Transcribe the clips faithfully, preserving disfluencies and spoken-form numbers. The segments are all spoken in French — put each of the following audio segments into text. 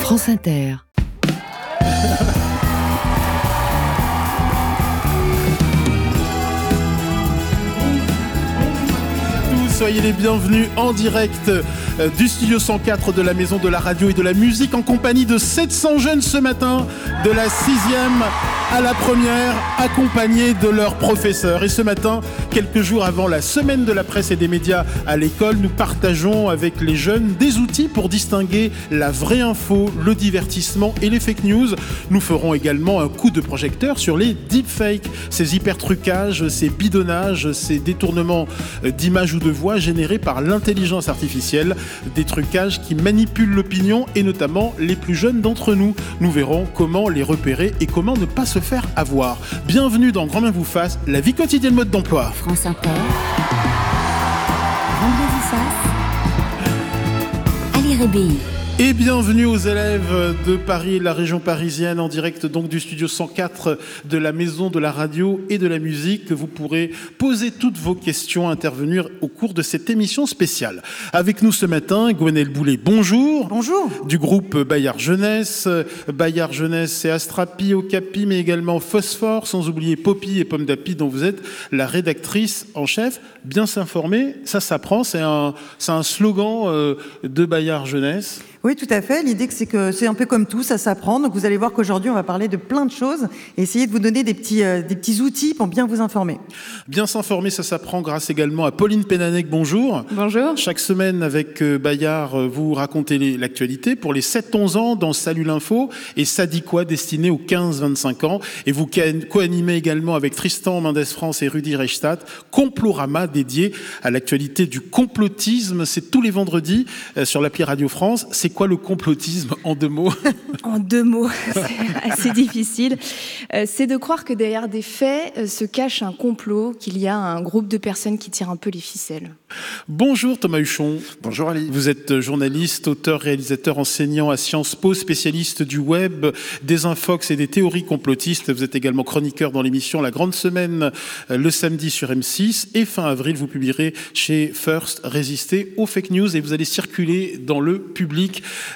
France Inter. Soyez les bienvenus en direct du studio cent quatre de la Maison de la Radio et de la Musique en compagnie de sept cents jeunes ce matin, de la sixième à la première, accompagnés de leurs professeurs. Et ce matin, quelques jours avant la semaine de la presse et des médias à l'école, nous partageons avec les jeunes des outils pour distinguer la vraie info, le divertissement et les fake news. Nous ferons également un coup de projecteur sur les deepfakes, ces hyper-trucages, ces bidonnages, ces détournements d'images ou de voix générés par l'intelligence artificielle, des trucages qui manipulent l'opinion et notamment les plus jeunes d'entre nous. Nous verrons comment les repérer et comment ne pas se faire avoir. Bienvenue dans Grand Bien vous fasse, la vie quotidienne mode d'emploi. France Inter. Vendredi Sass. Ali Rébéi. Et bienvenue aux élèves de Paris et de la région parisienne en direct donc du studio cent quatre de la Maison de la Radio et de la Musique. Vous pourrez poser toutes vos questions, intervenir au cours de cette émission spéciale. Avec nous ce matin, Gwenaëlle Boulet, bonjour. Bonjour. Du groupe Bayard Jeunesse. Bayard Jeunesse, c'est Astrapi, Okapi, mais également Phosphore, sans oublier Poppy et Pomme d'Api, dont vous êtes la rédactrice en chef. Bien s'informer, ça s'apprend, c'est un, c'est un slogan euh, de Bayard Jeunesse. Oui, tout à fait. L'idée, c'est que c'est un peu comme tout, ça s'apprend. Donc, vous allez voir qu'aujourd'hui, on va parler de plein de choses et essayer de vous donner des petits, euh, des petits outils pour bien vous informer. Bien s'informer, ça s'apprend grâce également à Pauline Pénanec. Bonjour. Bonjour. Chaque semaine, avec euh, Bayard, vous racontez les, l'actualité pour les sept onze ans dans Salut l'info et Ça dit quoi, destiné aux quinze vingt-cinq ans. Et vous co-animez également avec Tristan Mendes France et Rudy Reichstadt, Complorama dédié à l'actualité du complotisme. C'est tous les vendredis euh, sur l'appli Radio France. C'est quoi le complotisme en deux mots ? En deux mots, c'est assez difficile. Euh, c'est de croire que derrière des faits euh, se cache un complot, qu'il y a un groupe de personnes qui tirent un peu les ficelles. Bonjour Thomas Huchon. Bonjour Ali. Vous êtes journaliste, auteur, réalisateur, enseignant à Sciences Po, spécialiste du web, des infox et des théories complotistes. Vous êtes également chroniqueur dans l'émission La Grande Semaine euh, le samedi sur M six. Et fin avril, vous publierez chez First Résister aux fake news et vous allez circuler dans le public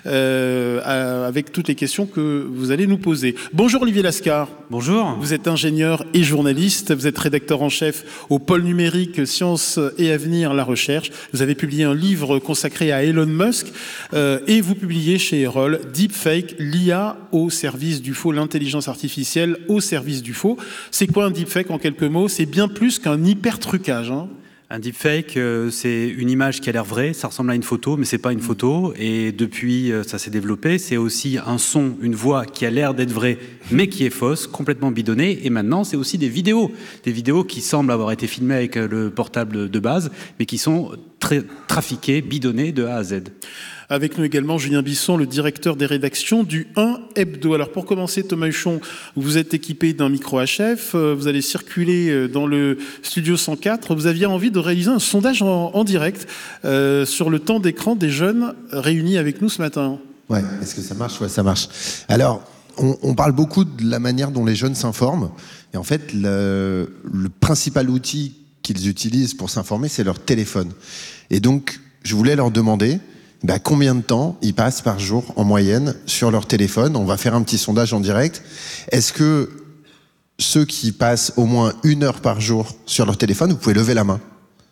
Euh, avec toutes les questions que vous allez nous poser. Bonjour Olivier Lascar. Bonjour. Vous êtes ingénieur et journaliste. Vous êtes rédacteur en chef au pôle numérique Sciences et Avenir, la recherche. Vous avez publié un livre consacré à Elon Musk euh, et vous publiez chez Erol Deepfake, l'I A au service du faux, l'intelligence artificielle au service du faux. C'est quoi un deepfake en quelques mots ? C'est bien plus qu'un hyper-trucage, hein. Un deepfake, euh, c'est une image qui a l'air vraie, ça ressemble à une photo, mais c'est pas une photo. Et depuis, euh, ça s'est développé. C'est aussi un son, une voix qui a l'air d'être vraie, mais qui est fausse, complètement bidonnée. Et maintenant, c'est aussi des vidéos, des vidéos qui semblent avoir été filmées avec le portable de base, mais qui sont très trafiquées, bidonnées de A à Z. Avec nous également Julien Bisson, le directeur des rédactions du un Hebdo. Alors pour commencer, Thomas Huchon, vous êtes équipé d'un micro H F, vous allez circuler dans le studio cent quatre. Vous aviez envie de réaliser un sondage en, en direct euh, sur le temps d'écran des jeunes réunis avec nous ce matin. Ouais, est-ce que ça marche ? Ouais, ça marche. Alors, on, on parle beaucoup de la manière dont les jeunes s'informent. Et en fait, le, le principal outil qu'ils utilisent pour s'informer, c'est leur téléphone. Et donc, je voulais leur demander... Ben, combien de temps ils passent par jour en moyenne sur leur téléphone ? On va faire un petit sondage en direct. Est-ce que ceux qui passent au moins une heure par jour sur leur téléphone, vous pouvez lever la main ?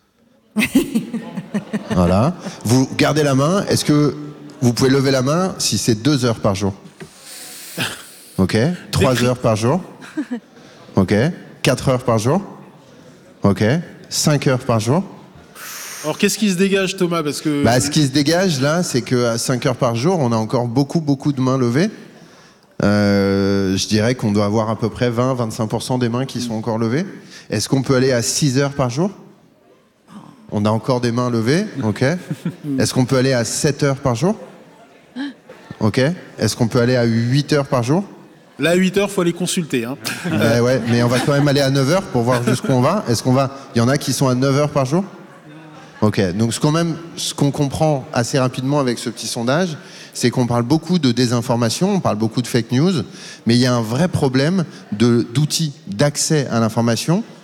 Voilà. Vous gardez la main. Est-ce que vous pouvez lever la main si c'est deux heures par jour ? Ok. Trois heures par jour ? Ok. Quatre heures par jour ? Ok. Cinq heures par jour ? Alors, qu'est-ce qui se dégage, Thomas ? Parce que... Bah, ce qui se dégage, là, c'est qu'à cinq heures par jour, on a encore beaucoup, beaucoup de mains levées. Euh, je dirais qu'on doit avoir à peu près vingt à vingt-cinq pour cent des mains qui sont encore levées. Est-ce qu'on peut aller à six heures par jour ? On a encore des mains levées. Ok. Est-ce qu'on peut aller à sept heures par jour ? Ok. Est-ce qu'on peut aller à huit heures par jour ? Là, à huit heures, il faut aller consulter. Hein. euh, ouais, mais on va quand même aller à neuf heures pour voir jusqu'où on va. Est-ce qu'on va... Il y en a qui sont à neuf heures par jour ? Ok, donc ce qu'on, même, ce qu'on comprend assez rapidement avec ce petit sondage, c'est qu'on parle beaucoup de désinformation, on parle beaucoup de fake news, mais il y a un vrai problème de, d'outils d'accès à l'information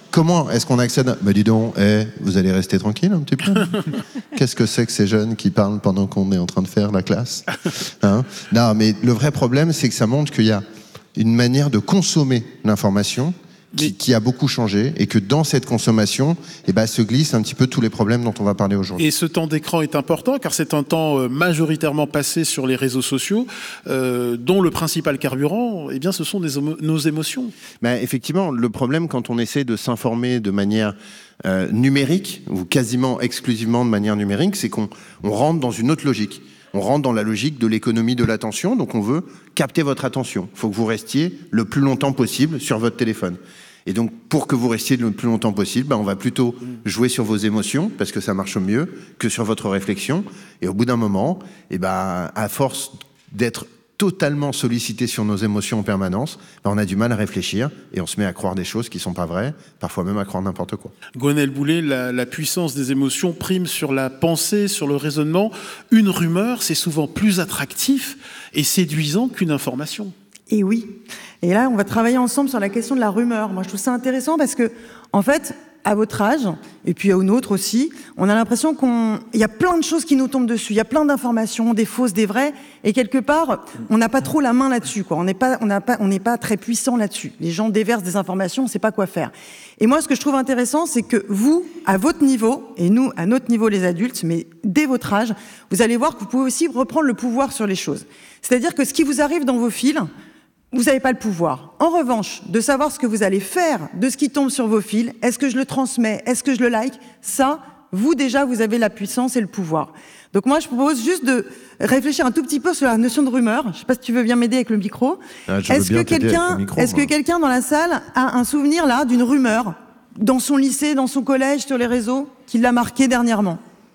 comment est-ce qu'on accède à... Mais dis donc, eh, vous allez rester tranquille un petit peu. Qu'est-ce que c'est que ces jeunes qui parlent pendant qu'on est en train de faire la classe, hein? Non, mais le vrai problème, c'est que ça montre qu'il y a une manière de consommer l'information qui, qui a beaucoup changé, et que dans cette consommation, eh ben, se glissent un petit peu tous les problèmes dont on va parler aujourd'hui. Et ce temps d'écran est important, car c'est un temps euh, majoritairement passé sur les réseaux sociaux, euh, dont le principal carburant, eh bien, ce sont des homo- nos émotions. Ben, effectivement, le problème quand on essaie de s'informer de manière euh, numérique, ou quasiment exclusivement de manière numérique, c'est qu'on on rentre dans une autre logique. On rentre dans la logique de l'économie de l'attention, donc on veut capter votre attention. Il faut que vous restiez le plus longtemps possible sur votre téléphone. Et donc, pour que vous restiez le plus longtemps possible, ben, on va plutôt jouer sur vos émotions, parce que ça marche mieux, que sur votre réflexion. Et au bout d'un moment, eh ben, à force d'être totalement sollicité sur nos émotions en permanence, ben, on a du mal à réfléchir, et on se met à croire des choses qui ne sont pas vraies, parfois même à croire n'importe quoi. Gwenaëlle Boulet, la, la puissance des émotions prime sur la pensée, sur le raisonnement. Une rumeur, c'est souvent plus attractif et séduisant qu'une information. Et oui. Et là, on va travailler ensemble sur la question de la rumeur. Moi, je trouve ça intéressant parce que, en fait, à votre âge, et puis au nôtre aussi, on a l'impression qu'on, il y a plein de choses qui nous tombent dessus. Il y a plein d'informations, des fausses, des vraies, et quelque part, on n'a pas trop la main là-dessus, quoi. On n'est pas, on n'a pas, on n'est pas très puissant là-dessus. Les gens déversent des informations, on ne sait pas quoi faire. Et moi, ce que je trouve intéressant, c'est que vous, à votre niveau, et nous, à notre niveau, les adultes, mais dès votre âge, vous allez voir que vous pouvez aussi reprendre le pouvoir sur les choses. C'est-à-dire que ce qui vous arrive dans vos fils, vous n'avez pas le pouvoir. En revanche, de savoir ce que vous allez faire de ce qui tombe sur vos fils, est-ce que je le transmets, est-ce que je le like, ça, vous déjà, vous avez la puissance et le pouvoir. Donc moi, je propose juste de réfléchir un tout petit peu sur la notion de rumeur. Je ne sais pas si tu veux bien m'aider avec le micro. Ah, je veux est-ce bien que t'aider quelqu'un, avec le micro, est-ce que moi. quelqu'un dans la salle a un souvenir là d'une rumeur dans son lycée, dans son collège, sur les réseaux, qui l'a marqué dernièrement?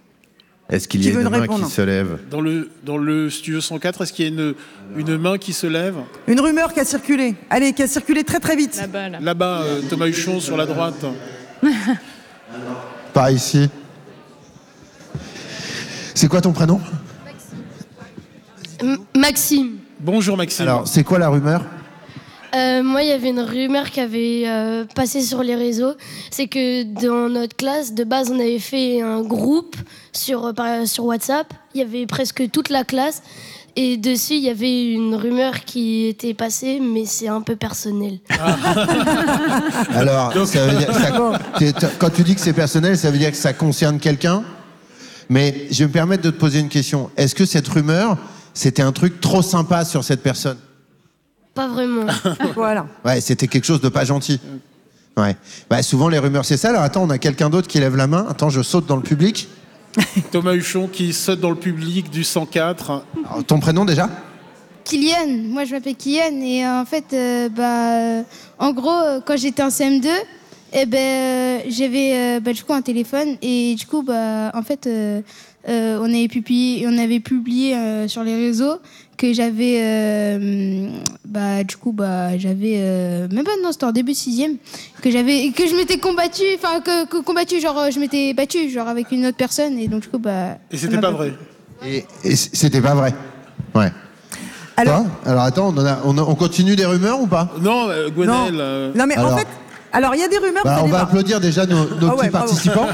Est-ce qu'il y Qui a veut une une main réponse? qui se lève? Dans le, dans le studio cent quatre, est-ce qu'il y a une, une main qui se lève? Une rumeur qui a circulé. Allez, qui a circulé très très vite. Là-bas, là. Là-bas, euh, Thomas Huchon, sur la droite. Par ici. C'est quoi ton prénom? M- Maxime. Bonjour Maxime. Alors, c'est quoi la rumeur? Euh, moi, il y avait une rumeur qui avait euh, passé sur les réseaux. C'est que dans notre classe, de base, on avait fait un groupe sur, euh, par- sur WhatsApp. Il y avait presque toute la classe. Et dessus, il y avait une rumeur qui était passée, mais c'est un peu personnel. Alors, ça veut dire, ça- t'es- quand tu dis que c'est personnel, ça veut dire que ça concerne quelqu'un? Mais je vais me permettre de te poser une question. Est-ce que cette rumeur, c'était un truc trop sympa sur cette personne? Pas vraiment. Voilà. Ouais, c'était quelque chose de pas gentil. Ouais. Bah, souvent, les rumeurs, c'est ça. Alors, attends, on a quelqu'un d'autre qui lève la main. Attends, je saute dans le public. Thomas Huchon qui saute dans le public du cent quatre. Alors, ton prénom, déjà? Kylian, moi je m'appelle Kylian et euh, en fait, euh, bah, euh, en gros, euh, quand j'étais en C M deux, eh ben, euh, j'avais euh, bah, du coup un téléphone et du coup, bah, en fait, euh, euh, on avait publié, on avait publié euh, sur les réseaux que j'avais, euh, bah, du coup, bah, j'avais, euh, même pas, non, c'était en début de sixième, que j'avais, que je m'étais combattu, enfin, que, que combattu, genre, je m'étais battu, genre, avec une autre personne et donc du coup, bah. Et ça c'était m'a pas vrai. Et, et c- c'était pas vrai. Ouais. Alors, Toi Alors, attends, on, en a- on, a- on continue des rumeurs ou pas? Non, euh, non, Gwenaëlle. euh, non mais Alors. en fait, alors il y a des rumeurs. Bah, vous on allez va voir. applaudir déjà nos, nos Ah petits ouais, bravo. participants.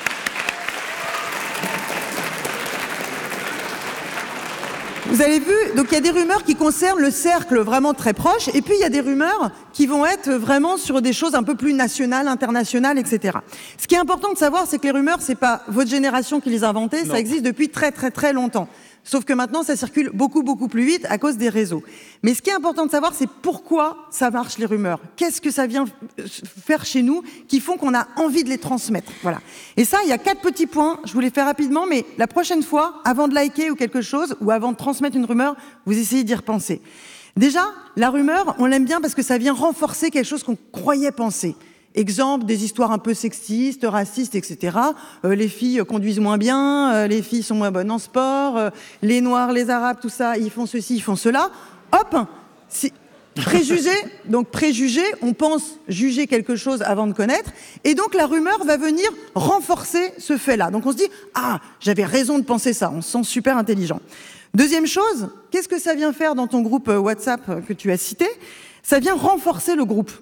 Vous avez vu, donc il y a des rumeurs qui concernent le cercle vraiment très proche, et puis il y a des rumeurs qui vont être vraiment sur des choses un peu plus nationales, internationales, et cetera. Ce qui est important de savoir, c'est que les rumeurs, c'est pas votre génération qui les a inventées, Non. ça existe depuis très très très longtemps. Sauf que maintenant, ça circule beaucoup, beaucoup plus vite à cause des réseaux. Mais ce qui est important de savoir, c'est pourquoi ça marche, les rumeurs. Qu'est-ce que ça vient faire chez nous qui font qu'on a envie de les transmettre. Voilà. Et ça, il y a quatre petits points. Je vous les fais rapidement, mais la prochaine fois, avant de liker ou quelque chose, ou avant de transmettre une rumeur, vous essayez d'y repenser. Déjà, la rumeur, on l'aime bien parce que ça vient renforcer quelque chose qu'on croyait penser. Exemple, des histoires un peu sexistes, racistes, et cetera. Euh, les filles conduisent moins bien, euh, les filles sont moins bonnes en sport, euh, les Noirs, les Arabes, tout ça, ils font ceci, ils font cela. Hop, si, préjugé, donc préjugé, on pense juger quelque chose avant de connaître, et donc la rumeur va venir renforcer ce fait-là. Donc on se dit, ah, j'avais raison de penser ça, on se sent super intelligent. Deuxième chose, qu'est-ce que ça vient faire dans ton groupe WhatsApp que tu as cité? Ça vient renforcer le groupe.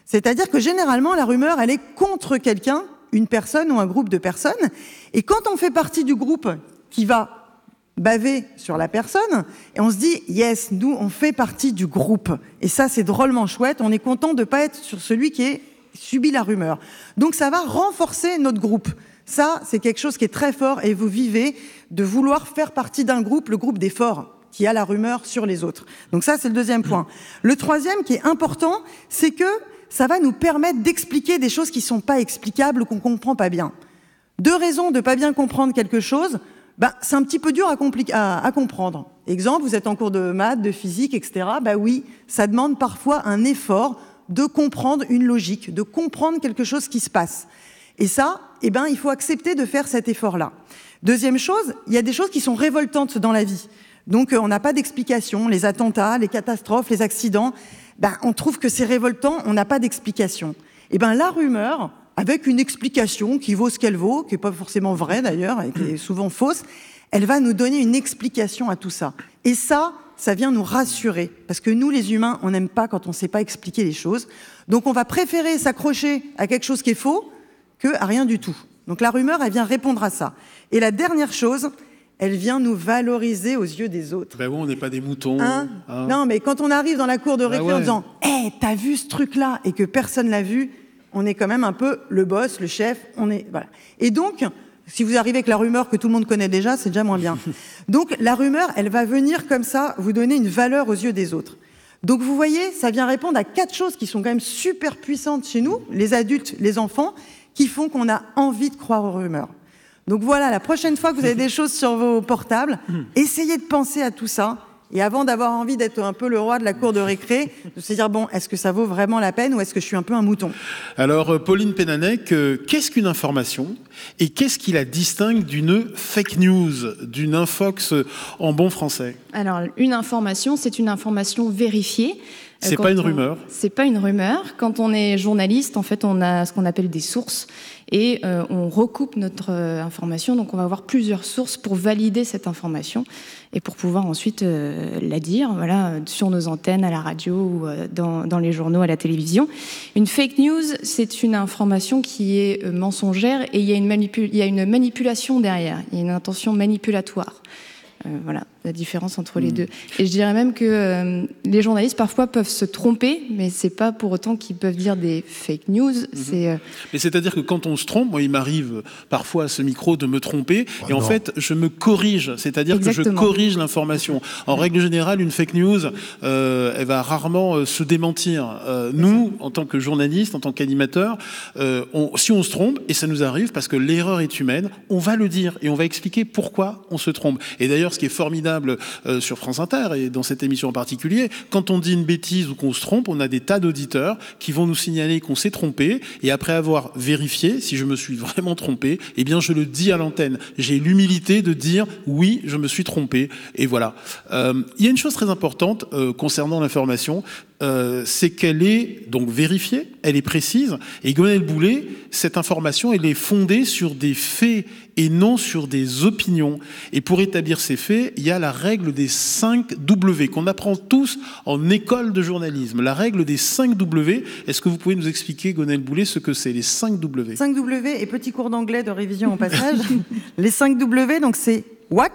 C'est-à-dire que généralement, la rumeur, elle est contre quelqu'un, une personne ou un groupe de personnes. Et quand on fait partie du groupe qui va baver sur la personne, et on se dit, yes, nous, on fait partie du groupe. Et ça, c'est drôlement chouette. On est content de ne pas être sur celui qui est subit la rumeur. Donc, ça va renforcer notre groupe. Ça, c'est quelque chose qui est très fort et vous vivez de vouloir faire partie d'un groupe, le groupe des forts, qui a la rumeur sur les autres. Donc ça, c'est le deuxième point. Le troisième, qui est important, c'est que ça va nous permettre d'expliquer des choses qui ne sont pas explicables ou qu'on ne comprend pas bien. Deux raisons de ne pas bien comprendre quelque chose, ben, c'est un petit peu dur à, à, à comprendre. Exemple, vous êtes en cours de maths, de physique, et cetera. Ben oui, ça demande parfois un effort de comprendre une logique, de comprendre quelque chose qui se passe. Et ça, eh ben, il faut accepter de faire cet effort-là. Deuxième chose, il y a des choses qui sont révoltantes dans la vie. Donc, on n'a pas d'explication. Les attentats, les catastrophes, les accidents, ben, on trouve que c'est révoltant, on n'a pas d'explication. Eh ben, la rumeur, avec une explication qui vaut ce qu'elle vaut, qui n'est pas forcément vraie d'ailleurs, et qui est souvent fausse, elle va nous donner une explication à tout ça. Et ça, ça vient nous rassurer. Parce que nous, les humains, on n'aime pas quand on ne sait pas expliquer les choses. Donc, on va préférer s'accrocher à quelque chose qui est faux qu'à rien du tout. Donc, la rumeur, elle vient répondre à ça. Et la dernière chose, elle vient nous valoriser aux yeux des autres. Ben oui, on n'est pas des moutons. Hein hein non, mais quand on arrive dans la cour de récré ah ouais. en disant « Hé, hey, t'as vu ce truc-là » et que personne l'a vu, on est quand même un peu le boss, le chef. On est voilà. Et donc, si vous arrivez avec la rumeur que tout le monde connaît déjà, c'est déjà moins bien. Donc, la rumeur, elle va venir comme ça vous donner une valeur aux yeux des autres. Donc, vous voyez, ça vient répondre à quatre choses qui sont quand même super puissantes chez nous, les adultes, les enfants, qui font qu'on a envie de croire aux rumeurs. Donc voilà, la prochaine fois que vous avez des choses sur vos portables, essayez de penser à tout ça. Et avant d'avoir envie d'être un peu le roi de la cour de récré, de se dire, bon, est-ce que ça vaut vraiment la peine ou est-ce que je suis un peu un mouton ? Alors, Pauline Pénanec, euh, qu'est-ce qu'une information et qu'est-ce qui la distingue d'une fake news, d'une infox en bon français ? Alors, une information, c'est une information vérifiée. C'est pas une rumeur. C'est pas une rumeur. Quand on est journaliste, en fait, on a ce qu'on appelle des sources et euh, on recoupe notre euh, information. Donc, on va avoir plusieurs sources pour valider cette information et pour pouvoir ensuite euh, la dire, voilà, sur nos antennes, à la radio ou euh, dans, dans les journaux, à la télévision. Une fake news, c'est une information qui est euh, mensongère et il y a une manipul- il y a une manipulation derrière. Il y a une intention manipulatoire. Euh, voilà, la différence entre les mmh. deux. Et je dirais même que euh, les journalistes parfois peuvent se tromper, mais c'est pas pour autant qu'ils peuvent dire des fake news. Mmh. C'est, euh... Mais c'est-à-dire que quand on se trompe, moi il m'arrive parfois à ce micro de me tromper, oh et non. en fait je me corrige, c'est-à-dire Exactement. que je corrige l'information. En règle générale, une fake news, euh, elle va rarement euh, se démentir. Euh, nous, en tant que journalistes, en tant qu'animateurs, euh, on, si on se trompe, et ça nous arrive parce que l'erreur est humaine, on va le dire et on va expliquer pourquoi on se trompe. Et d'ailleurs, ce qui est formidable euh, sur France Inter et dans cette émission en particulier, quand on dit une bêtise ou qu'on se trompe, on a des tas d'auditeurs qui vont nous signaler qu'on s'est trompé et après avoir vérifié si je me suis vraiment trompé, eh bien je le dis à l'antenne. J'ai l'humilité de dire oui, je me suis trompé et voilà. Euh, il y a une chose très importante euh, concernant l'information. Euh, c'est qu'elle est donc vérifiée, elle est précise, et Gonel Boulet, cette information, elle est fondée sur des faits et non sur des opinions. Et pour établir ces faits, il y a la règle des cinq W qu'on apprend tous en école de journalisme. La règle des cinq W. Est-ce que vous pouvez nous expliquer, Gonel Boulet, ce que c'est les cinq W ? cinq W et petit cours d'anglais de révision au passage. Les cinq W, donc c'est what,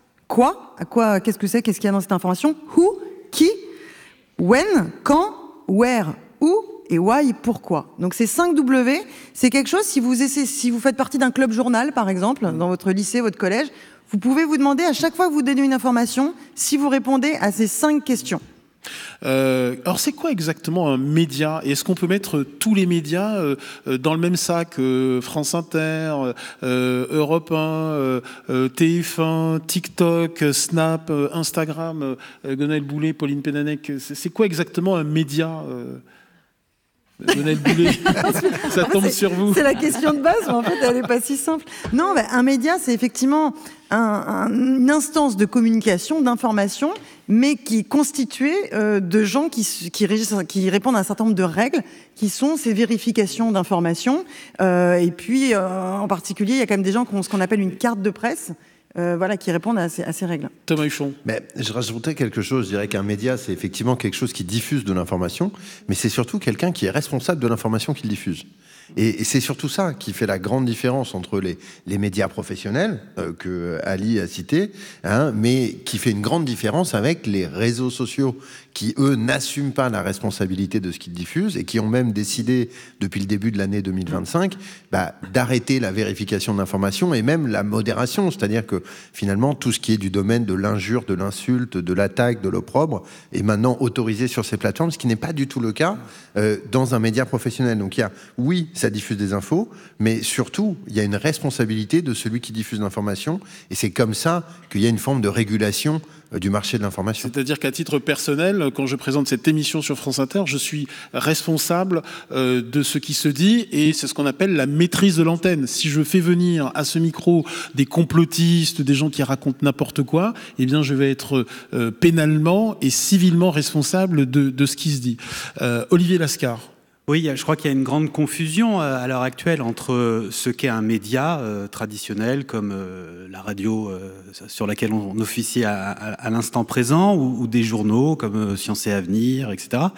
quoi, à quoi, qu'est-ce que c'est, qu'est-ce qu'il y a dans cette information, who, qui, when, quand, where, où et why, pourquoi. Donc ces cinq W, c'est quelque chose, si vous, essayez, si vous faites partie d'un club journal, par exemple, dans votre lycée, votre collège, vous pouvez vous demander à chaque fois que vous donnez une information, si vous répondez à ces cinq questions. Euh, alors c'est quoi exactement un média ? Et est-ce qu'on peut mettre tous les médias euh, dans le même sac ? euh, France Inter, euh, Europe un, euh, euh, T F un, TikTok, Snap, euh, Instagram, euh, Gonel Boulet, Pauline Pénanec, c'est, c'est quoi exactement un média euh Gonel Boulet, ça tombe sur vous. C'est la question de base, mais en fait, elle n'est pas si simple. Non, bah, un média, c'est effectivement un, un, une instance de communication, d'information, mais qui est constituée euh, de gens qui, qui, qui répondent à un certain nombre de règles, qui sont ces vérifications d'informations. Euh, et puis, euh, en particulier, il y a quand même des gens qui ont ce qu'on appelle une carte de presse. euh, voilà, qui répondent à ces, à ces règles. Thomas Huchon. Mais je rajouterais quelque chose. Je dirais qu'un média, c'est effectivement quelque chose qui diffuse de l'information, mais c'est surtout quelqu'un qui est responsable de l'information qu'il diffuse. Et, et c'est surtout ça qui fait la grande différence entre les, les médias professionnels, euh, que Ali a cités, hein, mais qui fait une grande différence avec les réseaux sociaux, qui, eux, n'assument pas la responsabilité de ce qu'ils diffusent et qui ont même décidé, depuis le début de l'année deux mille vingt-cinq, bah, d'arrêter la vérification de l'information et même la modération. C'est-à-dire que, finalement, tout ce qui est du domaine de l'injure, de l'insulte, de l'attaque, de l'opprobre, est maintenant autorisé sur ces plateformes, ce qui n'est pas du tout le cas euh, dans un média professionnel. Donc, il y a, oui, ça diffuse des infos, mais surtout, il y a une responsabilité de celui qui diffuse l'information, et c'est comme ça qu'il y a une forme de régulation euh, du marché de l'information. C'est-à-dire qu'à titre personnel, quand je présente cette émission sur France Inter, je suis responsable euh, de ce qui se dit, et c'est ce qu'on appelle la maîtrise de l'antenne. Si je fais venir à ce micro des complotistes, des gens qui racontent n'importe quoi, eh bien, je vais être euh, pénalement et civilement responsable de, de ce qui se dit. Euh, Olivier Lascar. Oui, je crois qu'il y a une grande confusion à l'heure actuelle entre ce qu'est un média euh, traditionnel comme euh, la radio euh, sur laquelle on officie à, à, à l'instant présent ou, ou des journaux comme euh, Science et Avenir, et cetera,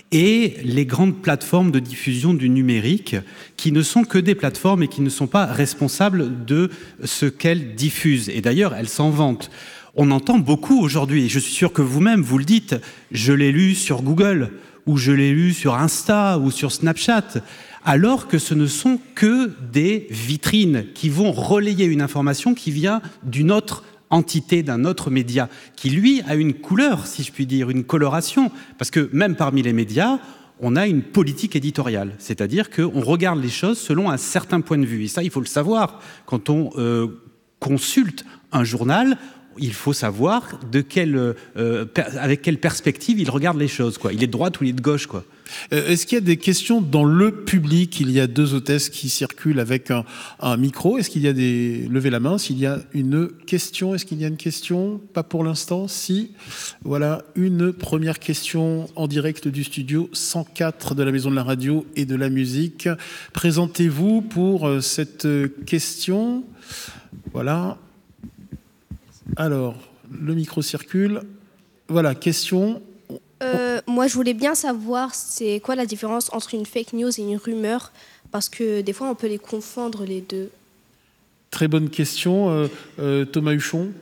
et les grandes plateformes de diffusion du numérique qui ne sont que des plateformes et qui ne sont pas responsables de ce qu'elles diffusent. Et d'ailleurs, elles s'en vantent. On entend beaucoup aujourd'hui, et je suis sûr que vous-même, vous le dites, je l'ai lu sur Google, ou je l'ai lu sur Insta ou sur Snapchat, alors que ce ne sont que des vitrines qui vont relayer une information qui vient d'une autre entité, d'un autre média, qui lui a une couleur, si je puis dire, une coloration, parce que même parmi les médias, on a une politique éditoriale, c'est-à-dire qu'on regarde les choses selon un certain point de vue, et ça, il faut le savoir, quand on euh, consulte un journal, il faut savoir de quelle, euh, per, avec quelle perspective il regarde les choses, quoi. Il est de droite ou il est de gauche, quoi. Euh, est-ce qu'il y a des questions dans le public? Il y a deux hôtesses qui circulent avec un, un micro. Est-ce qu'il y a des... Levez la main s'il y a une question. Est-ce qu'il y a une question? Pas pour l'instant. Si. Voilà une première question en direct du studio cent quatre de la Maison de la Radio et de la Musique. Présentez-vous pour cette question. Voilà. Alors, le micro circule. Voilà, question. Euh, moi, je voulais bien savoir c'est quoi la différence entre une fake news et une rumeur, parce que des fois, on peut les confondre les deux. Très bonne question. Euh, euh, Thomas Huchon.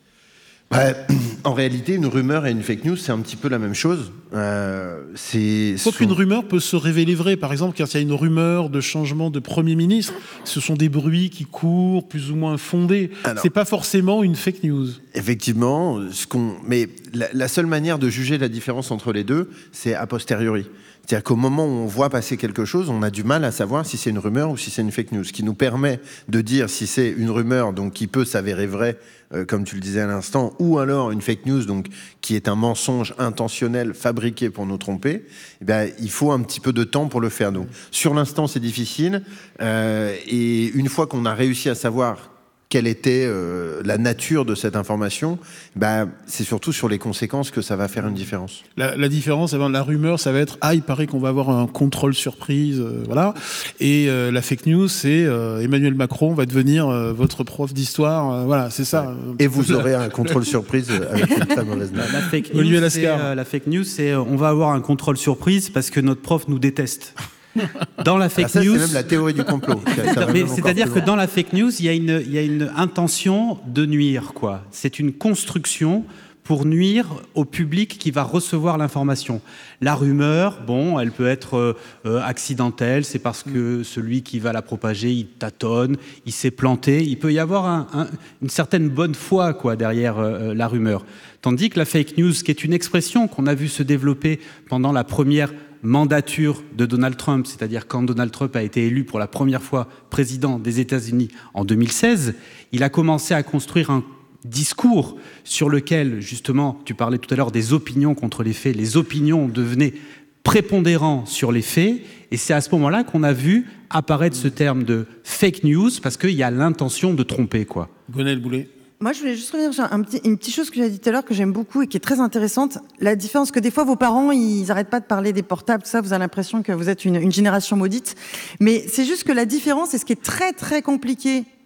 Ouais, en réalité, une rumeur et une fake news, c'est un petit peu la même chose. Euh, c'est Sauf qu'une rumeur peut se révéler vraie. Par exemple, quand il y a une rumeur de changement de Premier ministre, ce sont des bruits qui courent, plus ou moins fondés. Alors, c'est pas forcément une fake news. Effectivement, ce qu'on... mais la, la seule manière de juger la différence entre les deux, c'est a posteriori. C'est-à-dire qu'au moment où on voit passer quelque chose, on a du mal à savoir si c'est une rumeur ou si c'est une fake news. Ce qui nous permet de dire si c'est une rumeur, donc qui peut s'avérer vraie, euh, comme tu le disais à l'instant, ou alors une fake news, donc qui est un mensonge intentionnel fabriqué pour nous tromper. Eh bien, il faut un petit peu de temps pour le faire. Donc, sur l'instant, c'est difficile. Euh, et une fois qu'on a réussi à savoir quelle était euh, la nature de cette information, bah, c'est surtout sur les conséquences que ça va faire une différence. La, la différence, avant la rumeur, ça va être « Ah, il paraît qu'on va avoir un contrôle surprise. Euh, » Voilà. Et euh, la fake news, c'est euh, « Emmanuel Macron va devenir euh, votre prof d'histoire. Euh, » Voilà, c'est ça. Ouais. Et vous aurez un contrôle surprise avec une très mauvaise note. La fake news, Olivier Lascar. C'est, euh, la fake news, c'est euh, on va avoir un contrôle surprise parce que notre prof nous déteste. Dans la fake ah, ça, news, c'est même la théorie du complot. Mais c'est-à-dire que dans la fake news, il y a une, il y a une intention de nuire, quoi. C'est une construction pour nuire au public qui va recevoir l'information. La rumeur, bon, elle peut être euh, accidentelle, c'est parce que celui qui va la propager, il tâtonne, il s'est planté. Il peut y avoir un, un, une certaine bonne foi, quoi, derrière euh, la rumeur. Tandis que la fake news, qui est une expression qu'on a vu se développer pendant la première mandature de Donald Trump, c'est-à-dire quand Donald Trump a été élu pour la première fois président des États-Unis en deux mille seize, il a commencé à construire un discours sur lequel, justement, tu parlais tout à l'heure des opinions contre les faits, les opinions devenaient prépondérants sur les faits, et c'est à ce moment-là qu'on a vu apparaître ce terme de fake news, parce qu'il y a l'intention de tromper, quoi. Gonel Boulet. Moi, je voulais juste revenir sur un petit, une petite chose que j'ai dit tout à l'heure que j'aime beaucoup et qui est très intéressante. La différence que des fois, vos parents, ils n'arrêtent pas de parler des portables, tout ça, vous avez l'impression que vous êtes une, une génération maudite. Mais c'est juste que la différence, et ce qui est très, très compliqué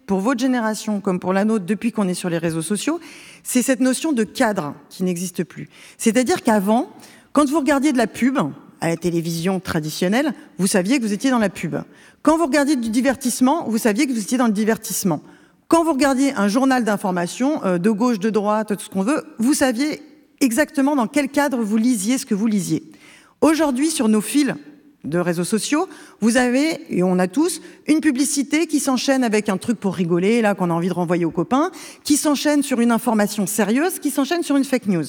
pour votre génération comme pour la nôtre depuis qu'on est sur les réseaux sociaux, c'est cette notion de cadre qui n'existe plus. C'est-à-dire qu'avant, quand vous regardiez de la pub à la télévision traditionnelle, vous saviez que vous étiez dans la pub. Quand vous regardiez du divertissement, vous saviez que vous étiez dans le divertissement. Quand vous regardiez un journal d'information, euh, de gauche, de droite, tout ce qu'on veut, vous saviez exactement dans quel cadre vous lisiez ce que vous lisiez. Aujourd'hui, sur nos fils de réseaux sociaux, vous avez, et on a tous, une publicité qui s'enchaîne avec un truc pour rigoler, là, qu'on a envie de renvoyer aux copains, qui s'enchaîne sur une information sérieuse, qui s'enchaîne sur une fake news.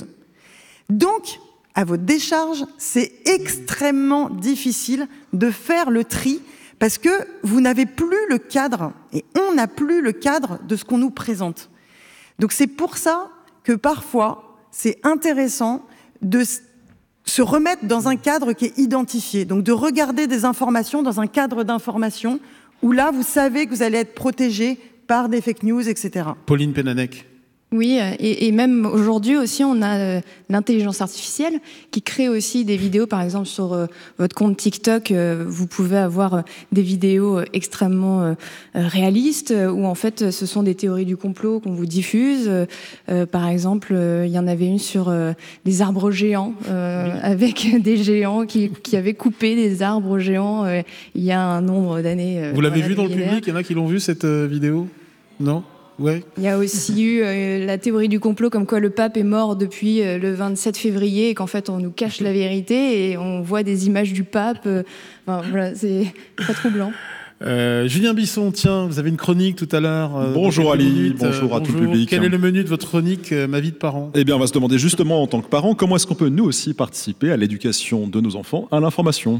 Donc, à votre décharge, c'est extrêmement difficile de faire le tri parce que vous n'avez plus le cadre, et on n'a plus le cadre de ce qu'on nous présente. Donc c'est pour ça que parfois, c'est intéressant de se remettre dans un cadre qui est identifié, donc de regarder des informations dans un cadre d'information où là, vous savez que vous allez être protégé par des fake news, et cetera. Pauline Pénanec. Oui, et, et même aujourd'hui aussi, on a euh, l'intelligence artificielle qui crée aussi des vidéos. Par exemple, sur euh, votre compte TikTok, euh, vous pouvez avoir euh, des vidéos euh, extrêmement euh, réalistes euh, où en fait, ce sont des théories du complot qu'on vous diffuse. Euh, par exemple, euh, il y en avait une sur euh, des arbres géants euh, oui. avec des géants qui, qui avaient coupé des arbres géants euh, il y a un nombre d'années. Euh, vous l'avez voilà, vu dans le public? Il y en a qui l'ont vu cette euh, vidéo? Non? Ouais. Il y a aussi eu euh, la théorie du complot comme quoi le pape est mort depuis euh, le vingt-sept février et qu'en fait on nous cache la vérité et on voit des images du pape. Euh, enfin, voilà, c'est pas troublant. Euh, Julien Bisson, tiens, vous avez une chronique tout à l'heure. Euh, bonjour Ali, minutes, bonjour euh, à bonjour. tout le public. Quel est le menu de votre chronique, euh, ma vie de parent? Eh bien, on va se demander justement en tant que parents, comment est-ce qu'on peut nous aussi participer à l'éducation de nos enfants, à l'information.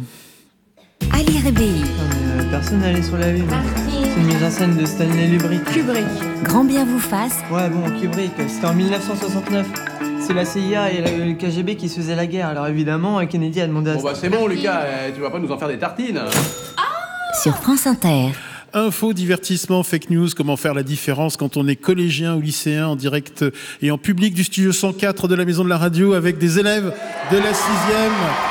Ali Rébéi. Euh, personne n'allait sur la Lune. C'est une mise en scène de Stanley Kubrick. Kubrick. Grand bien vous fasse. Ouais, bon, Kubrick, c'était en mille neuf cent soixante-neuf. C'est la C I A et le K G B qui se faisaient la guerre. Alors évidemment, Kennedy a demandé à... Bon bah c'est bon Lucas, tu vas pas nous en faire des tartines. Sur France Inter. Info, divertissement, fake news, comment faire la différence quand on est collégien ou lycéen en direct et en public du studio cent quatre de la Maison de la Radio avec des élèves de la sixième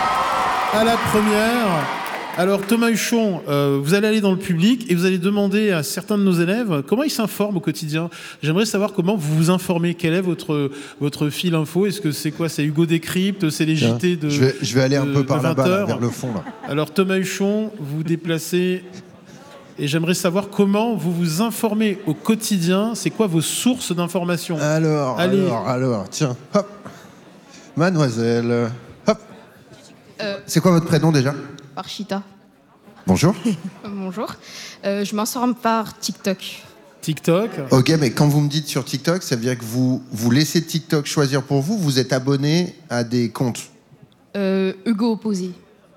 à la première. Alors Thomas Huchon, euh, vous allez aller dans le public et vous allez demander à certains de nos élèves comment ils s'informent au quotidien. J'aimerais savoir comment vous vous informez. Quel est votre, votre fil info? Est-ce que c'est quoi? C'est Hugo Décrypte? C'est les J T de je vais, je vais aller un de, peu par là-bas, là, vers le fond. Là. Alors Thomas Huchon, vous vous déplacez et j'aimerais savoir comment vous vous informez au quotidien. C'est quoi vos sources d'information? Alors, allez. alors, alors, tiens, hop, mademoiselle, hop. Euh... C'est quoi votre prénom déjà? Archita. Bonjour. Bonjour. Euh, je m'informe par TikTok. TikTok. Ok, mais quand vous me dites sur TikTok, ça veut dire que vous, vous laissez TikTok choisir pour vous, vous êtes abonné à des comptes? euh, Hugo Opposé.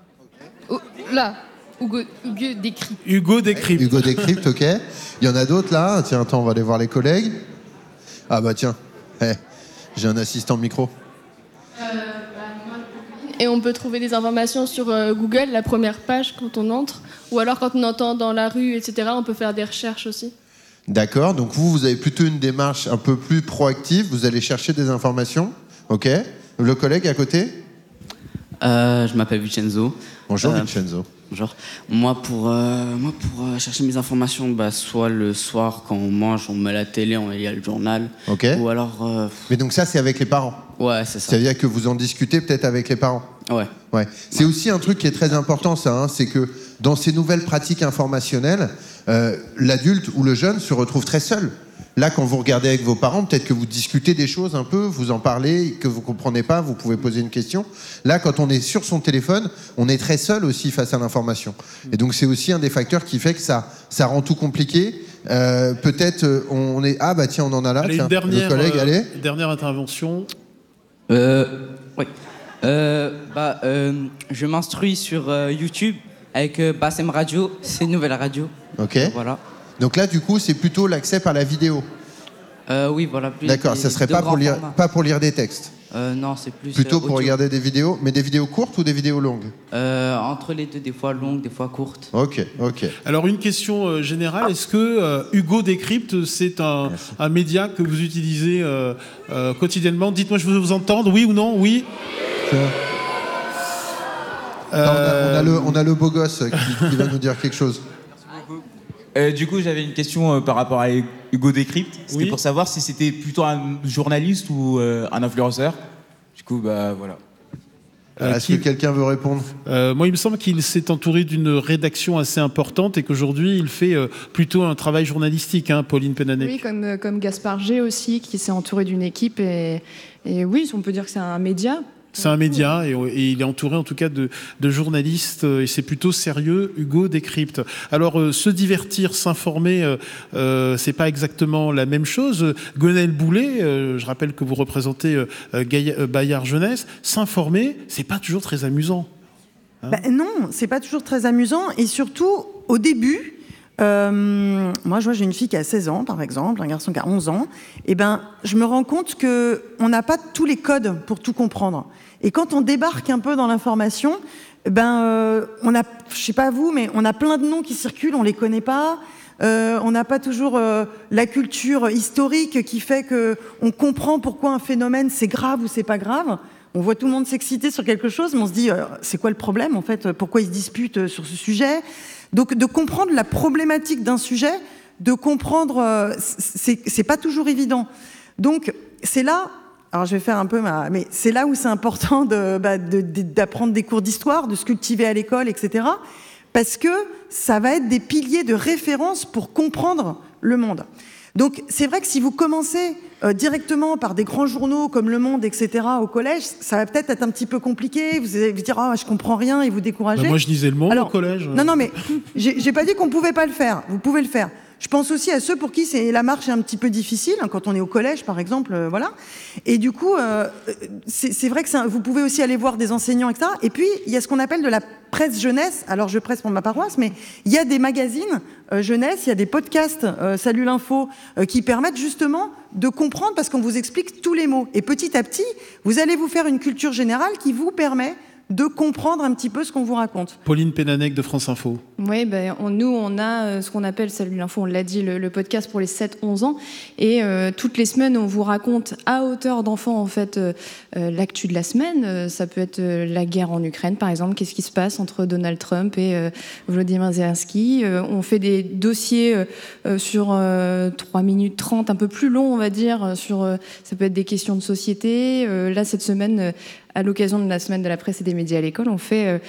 Oh, là, Hugo, Hugo Décrypte. Hugo Décrypte. Hugo Décrypte, ok. Il y en a d'autres là? Tiens, attends, on va aller voir les collègues. Ah bah tiens, hey, j'ai un assistant micro. Euh... Et on peut trouver des informations sur euh, Google, la première page quand on entre, ou alors quand on entend dans la rue, et cetera. On peut faire des recherches aussi. D'accord, donc vous, vous avez plutôt une démarche un peu plus proactive, vous allez chercher des informations, ok. Le collègue à côté? euh, Je m'appelle Vincenzo. Bonjour euh, Vincenzo. Bonjour. Moi, pour, euh, moi, pour euh, chercher mes informations, bah, soit le soir, quand on mange, on met la télé, on y a le journal. Ok. Ou alors... Euh... Mais donc ça, c'est avec les parents? Ouais, c'est ça. Ça veut dire que vous en discutez peut-être avec les parents? Ouais. Ouais. C'est ouais. aussi un truc qui est très important, ça, hein, c'est que dans ces nouvelles pratiques informationnelles, euh, l'adulte ou le jeune se retrouve très seul. Là, quand vous regardez avec vos parents, peut-être que vous discutez des choses un peu, vous en parlez, que vous ne comprenez pas, vous pouvez poser une question. Là, quand on est sur son téléphone, on est très seul aussi face à l'information. Et donc, c'est aussi un des facteurs qui fait que ça, ça rend tout compliqué. Euh, peut-être on est... Ah bah tiens, on en a là. Allez, tiens, une dernière, le collègue, euh, allez. Dernière intervention. Euh, oui. Euh, bah, euh, je m'instruis sur euh, YouTube avec euh, Bassem Radio, c'est une nouvelle radio. Ok. Voilà. Donc là, du coup, c'est plutôt l'accès par la vidéo. Euh, oui, voilà. D'accord, ça serait pas pour, lire, pas pour lire des textes. euh, Non, c'est plus. Plutôt euh, pour regarder des vidéos, mais des vidéos courtes ou des vidéos longues? euh, Entre les deux, des fois longues, des fois courtes. Ok, ok. Alors, une question euh, générale, est-ce que euh, Hugo Décrypte, c'est un, un média que vous utilisez euh, euh, quotidiennement? Dites-moi, je veux vous entendre, oui ou non? Oui. Euh... Non, on, a, on, a le, on a le beau gosse qui, qui va nous dire quelque chose. Euh, du coup, j'avais une question euh, par rapport à Hugo Décrypte. C'était Oui. pour savoir si c'était plutôt un journaliste ou euh, un influenceur. Du coup, bah voilà. Euh, Est-ce qui- que quelqu'un veut répondre? Euh, moi, il me semble qu'il s'est entouré d'une rédaction assez importante et qu'aujourd'hui, il fait euh, plutôt un travail journalistique, hein, Pauline Pénanec. Oui, comme, comme Gaspard G aussi, qui s'est entouré d'une équipe. Et, et oui, on peut dire que c'est un média. C'est un média et, et il est entouré en tout cas de, de journalistes euh, et c'est plutôt sérieux. Hugo Décrypte. Alors euh, se divertir, s'informer, euh, euh, c'est pas exactement la même chose. Gwenaëlle Boulet, euh, je rappelle que vous représentez euh, Gaïa- euh, Bayard Jeunesse. S'informer, c'est pas toujours très amusant. Hein Ben non, c'est pas toujours très amusant et surtout au début. Euh, moi, je vois, j'ai une fille qui a seize ans, par exemple, un garçon qui a onze ans. Et ben, je me rends compte que on n'a pas tous les codes pour tout comprendre. Et quand on débarque un peu dans l'information, ben, euh, on a, je sais pas vous, mais on a plein de noms qui circulent, on les connaît pas. Euh, on n'a pas toujours euh, la culture historique qui fait que on comprend pourquoi un phénomène c'est grave ou c'est pas grave. On voit tout le monde s'exciter sur quelque chose, mais on se dit euh, c'est quoi le problème en fait? Pourquoi ils se disputent sur ce sujet? Donc de comprendre la problématique d'un sujet, de comprendre, euh, c'est c'est pas toujours évident. Donc c'est là, alors je vais faire un peu ma, mais c'est là où c'est important de, bah, de, de, d'apprendre des cours d'histoire, de se cultiver à l'école, et cetera. Parce que ça va être des piliers de référence pour comprendre le monde. Donc c'est vrai que si vous commencez euh, directement par des grands journaux comme Le Monde, et cetera au collège, ça va peut-être être un petit peu compliqué. Vous allez vous dire ah je comprends rien et vous décourager. Bah, moi je lisais Le Monde Alors, au collège. Non non mais j'ai j'ai pas dit qu'on pouvait pas le faire. Vous pouvez le faire. Je pense aussi à ceux pour qui c'est la marche est un petit peu difficile, hein, quand on est au collège par exemple, euh, voilà. Et du coup, euh, c'est c'est vrai que c'est un- vous pouvez aussi aller voir des enseignants, et cetera. Et puis il y a ce qu'on appelle de la presse jeunesse. Alors je presse pour ma paroisse, mais il y a des magazines euh, jeunesse, il y a des podcasts, euh, Salut l'info, euh, qui permettent justement de comprendre parce qu'on vous explique tous les mots. Et petit à petit, vous allez vous faire une culture générale qui vous permet de comprendre un petit peu ce qu'on vous raconte. Pauline Pénanec de France Info. Oui, ben, on- nous, on a euh, ce qu'on appelle, Salut l'info, on l'a dit, le, le podcast pour les sept onze ans. Et euh, toutes les semaines, on vous raconte à hauteur d'enfant, en fait, euh, euh, l'actu de la semaine. Euh, ça peut être euh, la guerre en Ukraine, par exemple. Qu'est-ce qui se passe entre Donald Trump et euh, Volodymyr Zelensky. Euh, on fait des dossiers euh, euh, sur euh, trois minutes trente, un peu plus longs, on va dire. euh, Sur, euh, ça peut être des questions de société. Euh, là, cette semaine... euh, à l'occasion de la semaine de la presse et des médias à l'école, on fait euh,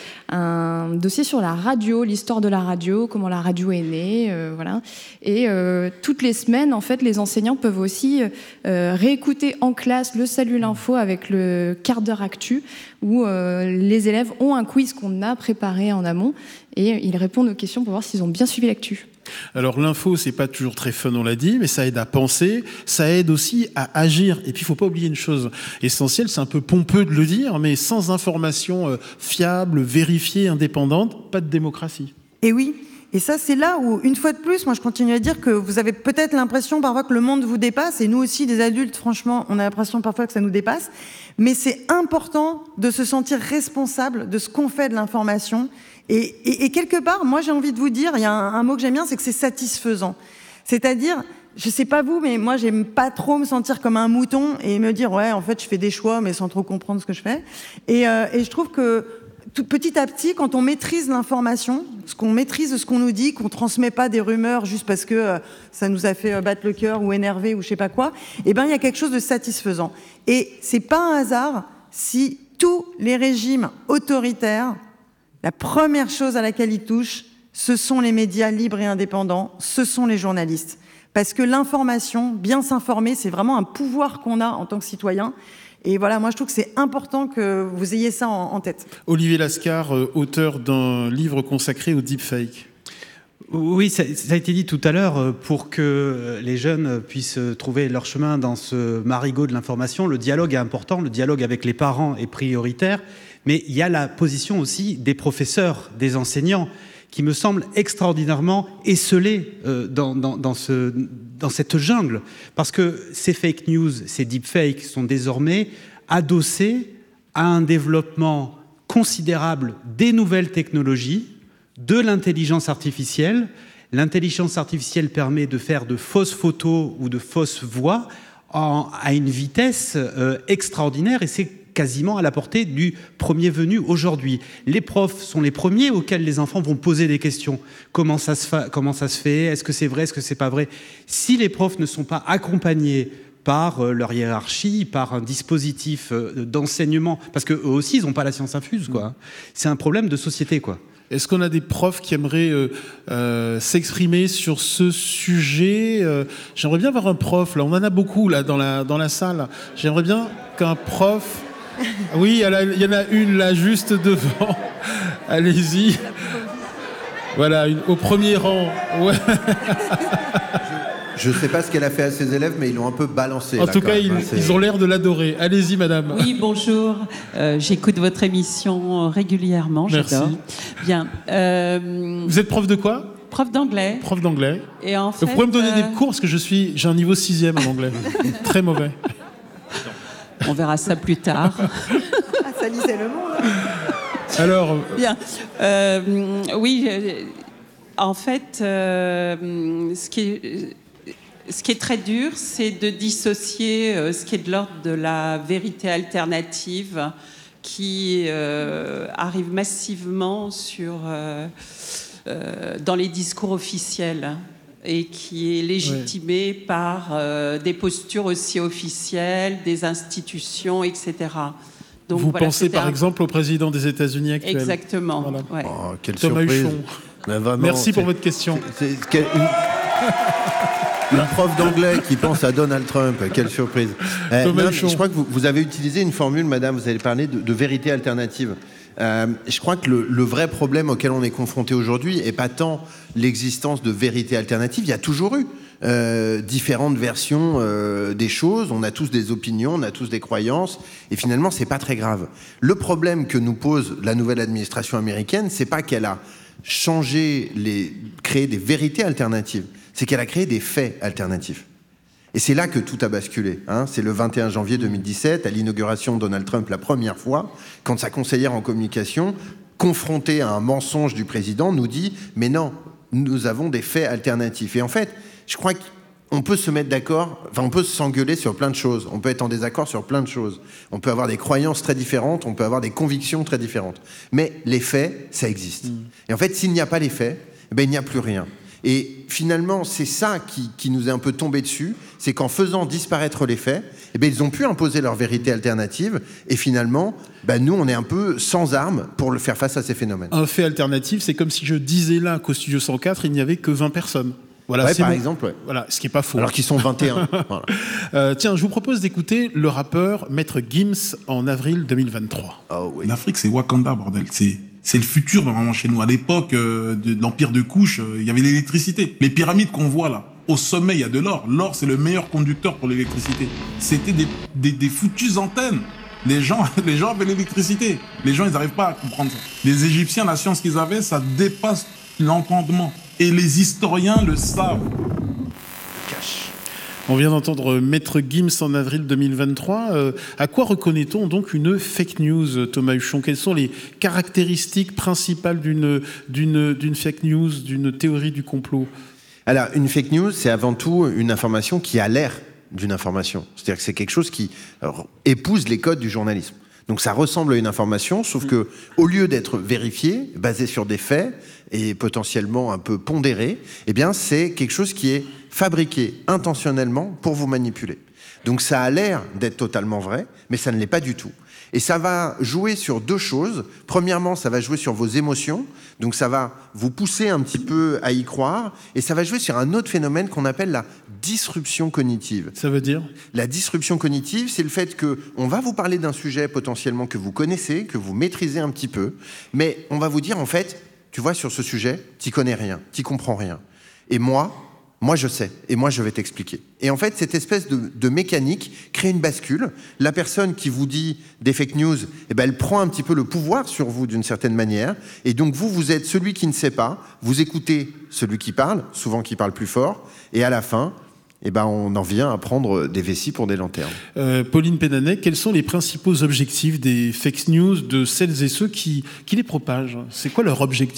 un dossier sur la radio, l'histoire de la radio, comment la radio est née, euh, voilà. Et euh, toutes les semaines, en fait, les enseignants peuvent aussi euh, réécouter en classe le Salut l'info avec le quart d'heure actu, où euh, les élèves ont un quiz qu'on a préparé en amont et ils répondent aux questions pour voir s'ils ont bien suivi l'actu. Alors l'info, c'est pas toujours très fun, on l'a dit, mais ça aide à penser, ça aide aussi à agir. Et puis il faut pas oublier une chose essentielle, c'est un peu pompeux de le dire, mais sans information euh, fiable, vérifiée, indépendante, pas de démocratie. Et oui, et ça c'est là où, une fois de plus, moi je continue à dire que vous avez peut-être l'impression parfois que le monde vous dépasse, et nous aussi des adultes, franchement, on a l'impression parfois que ça nous dépasse, mais c'est important de se sentir responsable de ce qu'on fait de l'information. Et, et, et quelque part, moi j'ai envie de vous dire, il y a un, un mot que j'aime bien, c'est que c'est satisfaisant. C'est-à-dire, je sais pas vous, mais moi j'aime pas trop me sentir comme un mouton et me dire ouais, en fait je fais des choix mais sans trop comprendre ce que je fais. Et, euh, et je trouve que tout, petit à petit, quand on maîtrise l'information, ce qu'on maîtrise ce qu'on nous dit, qu'on transmet pas des rumeurs juste parce que euh, ça nous a fait euh, battre le cœur ou énerver ou je sais pas quoi, eh ben il y a quelque chose de satisfaisant. Et c'est pas un hasard si tous les régimes autoritaires, la première chose à laquelle ils touchent, ce sont les médias libres et indépendants, ce sont les journalistes. Parce que l'information, bien s'informer, c'est vraiment un pouvoir qu'on a en tant que citoyen. Et voilà, moi je trouve que c'est important que vous ayez ça en, en tête. Olivier Lascar, euh, auteur d'un livre consacré au deepfake. Oui, ça, ça a été dit tout à l'heure, pour que les jeunes puissent trouver leur chemin dans ce marigot de l'information, le dialogue est important, le dialogue avec les parents est prioritaire, mais il y a la position aussi des professeurs, des enseignants, qui me semble extraordinairement esselée euh, dans, dans, dans, ce, dans cette jungle, parce que ces fake news, ces deepfakes sont désormais adossés à un développement considérable des nouvelles technologies, de l'intelligence artificielle. L'intelligence artificielle permet de faire de fausses photos ou de fausses voix en, à une vitesse euh, extraordinaire, et c'est quasiment à la portée du premier venu aujourd'hui. Les profs sont les premiers auxquels les enfants vont poser des questions. Comment ça se fait, comment ça se fait? Est-ce que c'est vrai? Est-ce que c'est pas vrai? Si les profs ne sont pas accompagnés par euh, leur hiérarchie, par un dispositif euh, d'enseignement, parce qu'eux aussi, ils n'ont pas la science infuse, quoi. C'est un problème de société, quoi. Est-ce qu'on a des profs qui aimeraient euh, euh, s'exprimer sur ce sujet? euh, J'aimerais bien avoir un prof, là, on en a beaucoup là, dans, la, dans la salle. J'aimerais bien qu'un prof... Oui, il y en a une là, juste devant. Allez-y. Voilà, une, au premier rang. Ouais. Je ne sais pas ce qu'elle a fait à ses élèves, mais ils l'ont un peu balancé. En là, tout cas, même, ils, hein, ils ont l'air de l'adorer. Allez-y, madame. Oui, bonjour. Euh, J'écoute votre émission régulièrement. Merci. J'adore. Bien. Euh, Vous êtes prof de quoi? Prof d'anglais. Prof d'anglais. Et en fait, vous pouvez me donner euh... des cours parce que je suis, j'ai un niveau sixième en anglais. Très mauvais. On verra ça plus tard. Ah, ça lisait le monde. Alors. Bien. Euh, oui. En fait, euh, ce qui est Ce qui est très dur, c'est de dissocier euh, ce qui est de l'ordre de la vérité alternative qui euh, arrive massivement sur, euh, euh, dans les discours officiels et qui est légitimé ouais. par euh, des postures aussi officielles, des institutions, et cetera. Donc, Vous voilà, pensez par un... exemple au président des États-Unis actuel? Exactement. Voilà. Ouais. Oh, quelle Thomas surprise. Huchon. Ben vraiment, Merci pour votre question. C'est, c'est, c'est, une... Une prof d'anglais qui pense à Donald Trump, quelle surprise. Euh, non, je crois que vous, vous avez utilisé une formule, madame, vous avez parlé de, de vérité alternative. Euh, je crois que le, le vrai problème auquel on est confronté aujourd'hui n'est pas tant l'existence de vérité alternative, il y a toujours eu euh, différentes versions euh, des choses, on a tous des opinions, on a tous des croyances, et finalement, c'est pas très grave. Le problème que nous pose la nouvelle administration américaine, c'est pas qu'elle a changé, les, créé des vérités alternatives, c'est qu'elle a créé des faits alternatifs. Et c'est là que tout a basculé. Hein. C'est le vingt et un janvier deux mille dix-sept, à l'inauguration de Donald Trump la première fois, quand sa conseillère en communication, confrontée à un mensonge du président, nous dit « Mais non, nous avons des faits alternatifs. » Et en fait, je crois qu'on peut se mettre d'accord, enfin on peut s'engueuler sur plein de choses, on peut être en désaccord sur plein de choses, on peut avoir des croyances très différentes, on peut avoir des convictions très différentes. Mais les faits, ça existe. Mmh. Et en fait, s'il n'y a pas les faits, eh ben, il n'y a plus rien. Et finalement, c'est ça qui, qui nous est un peu tombé dessus, c'est qu'en faisant disparaître les faits, eh bien, ils ont pu imposer leur vérité alternative, et finalement, ben, nous, on est un peu sans armes pour le faire face à ces phénomènes. Un fait alternatif, c'est comme si je disais là qu'au Studio cent quatre, il n'y avait que vingt personnes. Voilà, ouais, c'est par mon... exemple, ouais. Voilà, ce qui n'est pas faux. Alors qu'ils sont vingt et un. Voilà. euh, tiens, je vous propose d'écouter le rappeur Maître Gims en avril deux mille vingt-trois. Oh, oui. L'Afrique, c'est Wakanda, bordel. C'est... C'est le futur normalement chez nous. À l'époque euh, de, de l'empire de Couche, euh, il y avait l'électricité. Les pyramides qu'on voit là, au sommet, il y a de l'or. L'or, c'est le meilleur conducteur pour l'électricité. C'était des, des, des foutues antennes. Les gens, les gens avaient l'électricité. Les gens, ils n'arrivent pas à comprendre ça. Les Égyptiens, la science qu'ils avaient, ça dépasse l'entendement. Et les historiens le savent. On vient d'entendre Maître Gims en avril deux mille vingt-trois. Euh, à quoi reconnaît-on donc une fake news, Thomas Huchon? Quelles sont les caractéristiques principales d'une, d'une, d'une fake news, d'une théorie du complot? Alors, une fake news, c'est avant tout une information qui a l'air d'une information. C'est-à-dire que c'est quelque chose qui alors, épouse les codes du journalisme. Donc ça ressemble à une information, sauf que au lieu d'être vérifié, basé sur des faits et potentiellement un peu pondéré, eh bien c'est quelque chose qui est fabriqué intentionnellement pour vous manipuler. Donc ça a l'air d'être totalement vrai, mais ça ne l'est pas du tout. Et ça va jouer sur deux choses. Premièrement, ça va jouer sur vos émotions, donc ça va vous pousser un petit peu à y croire, et ça va jouer sur un autre phénomène qu'on appelle la disruption cognitive. Ça veut dire ? La disruption cognitive, c'est le fait qu'on va vous parler d'un sujet potentiellement que vous connaissez, que vous maîtrisez un petit peu, mais on va vous dire en fait, tu vois, sur ce sujet, t'y connais rien, t'y comprends rien. Et moi, moi je sais, et moi je vais t'expliquer. Et en fait, cette espèce de, de mécanique crée une bascule. La personne qui vous dit des fake news, eh ben, elle prend un petit peu le pouvoir sur vous d'une certaine manière, et donc vous, vous êtes celui qui ne sait pas, vous écoutez celui qui parle, souvent qui parle plus fort, et à la fin, eh ben, on en vient à prendre des vessies pour des lanternes. Euh, Pauline Pénanet, quels sont les principaux objectifs des fake news de celles et ceux qui, qui les propagent ? C'est quoi leur objectif ?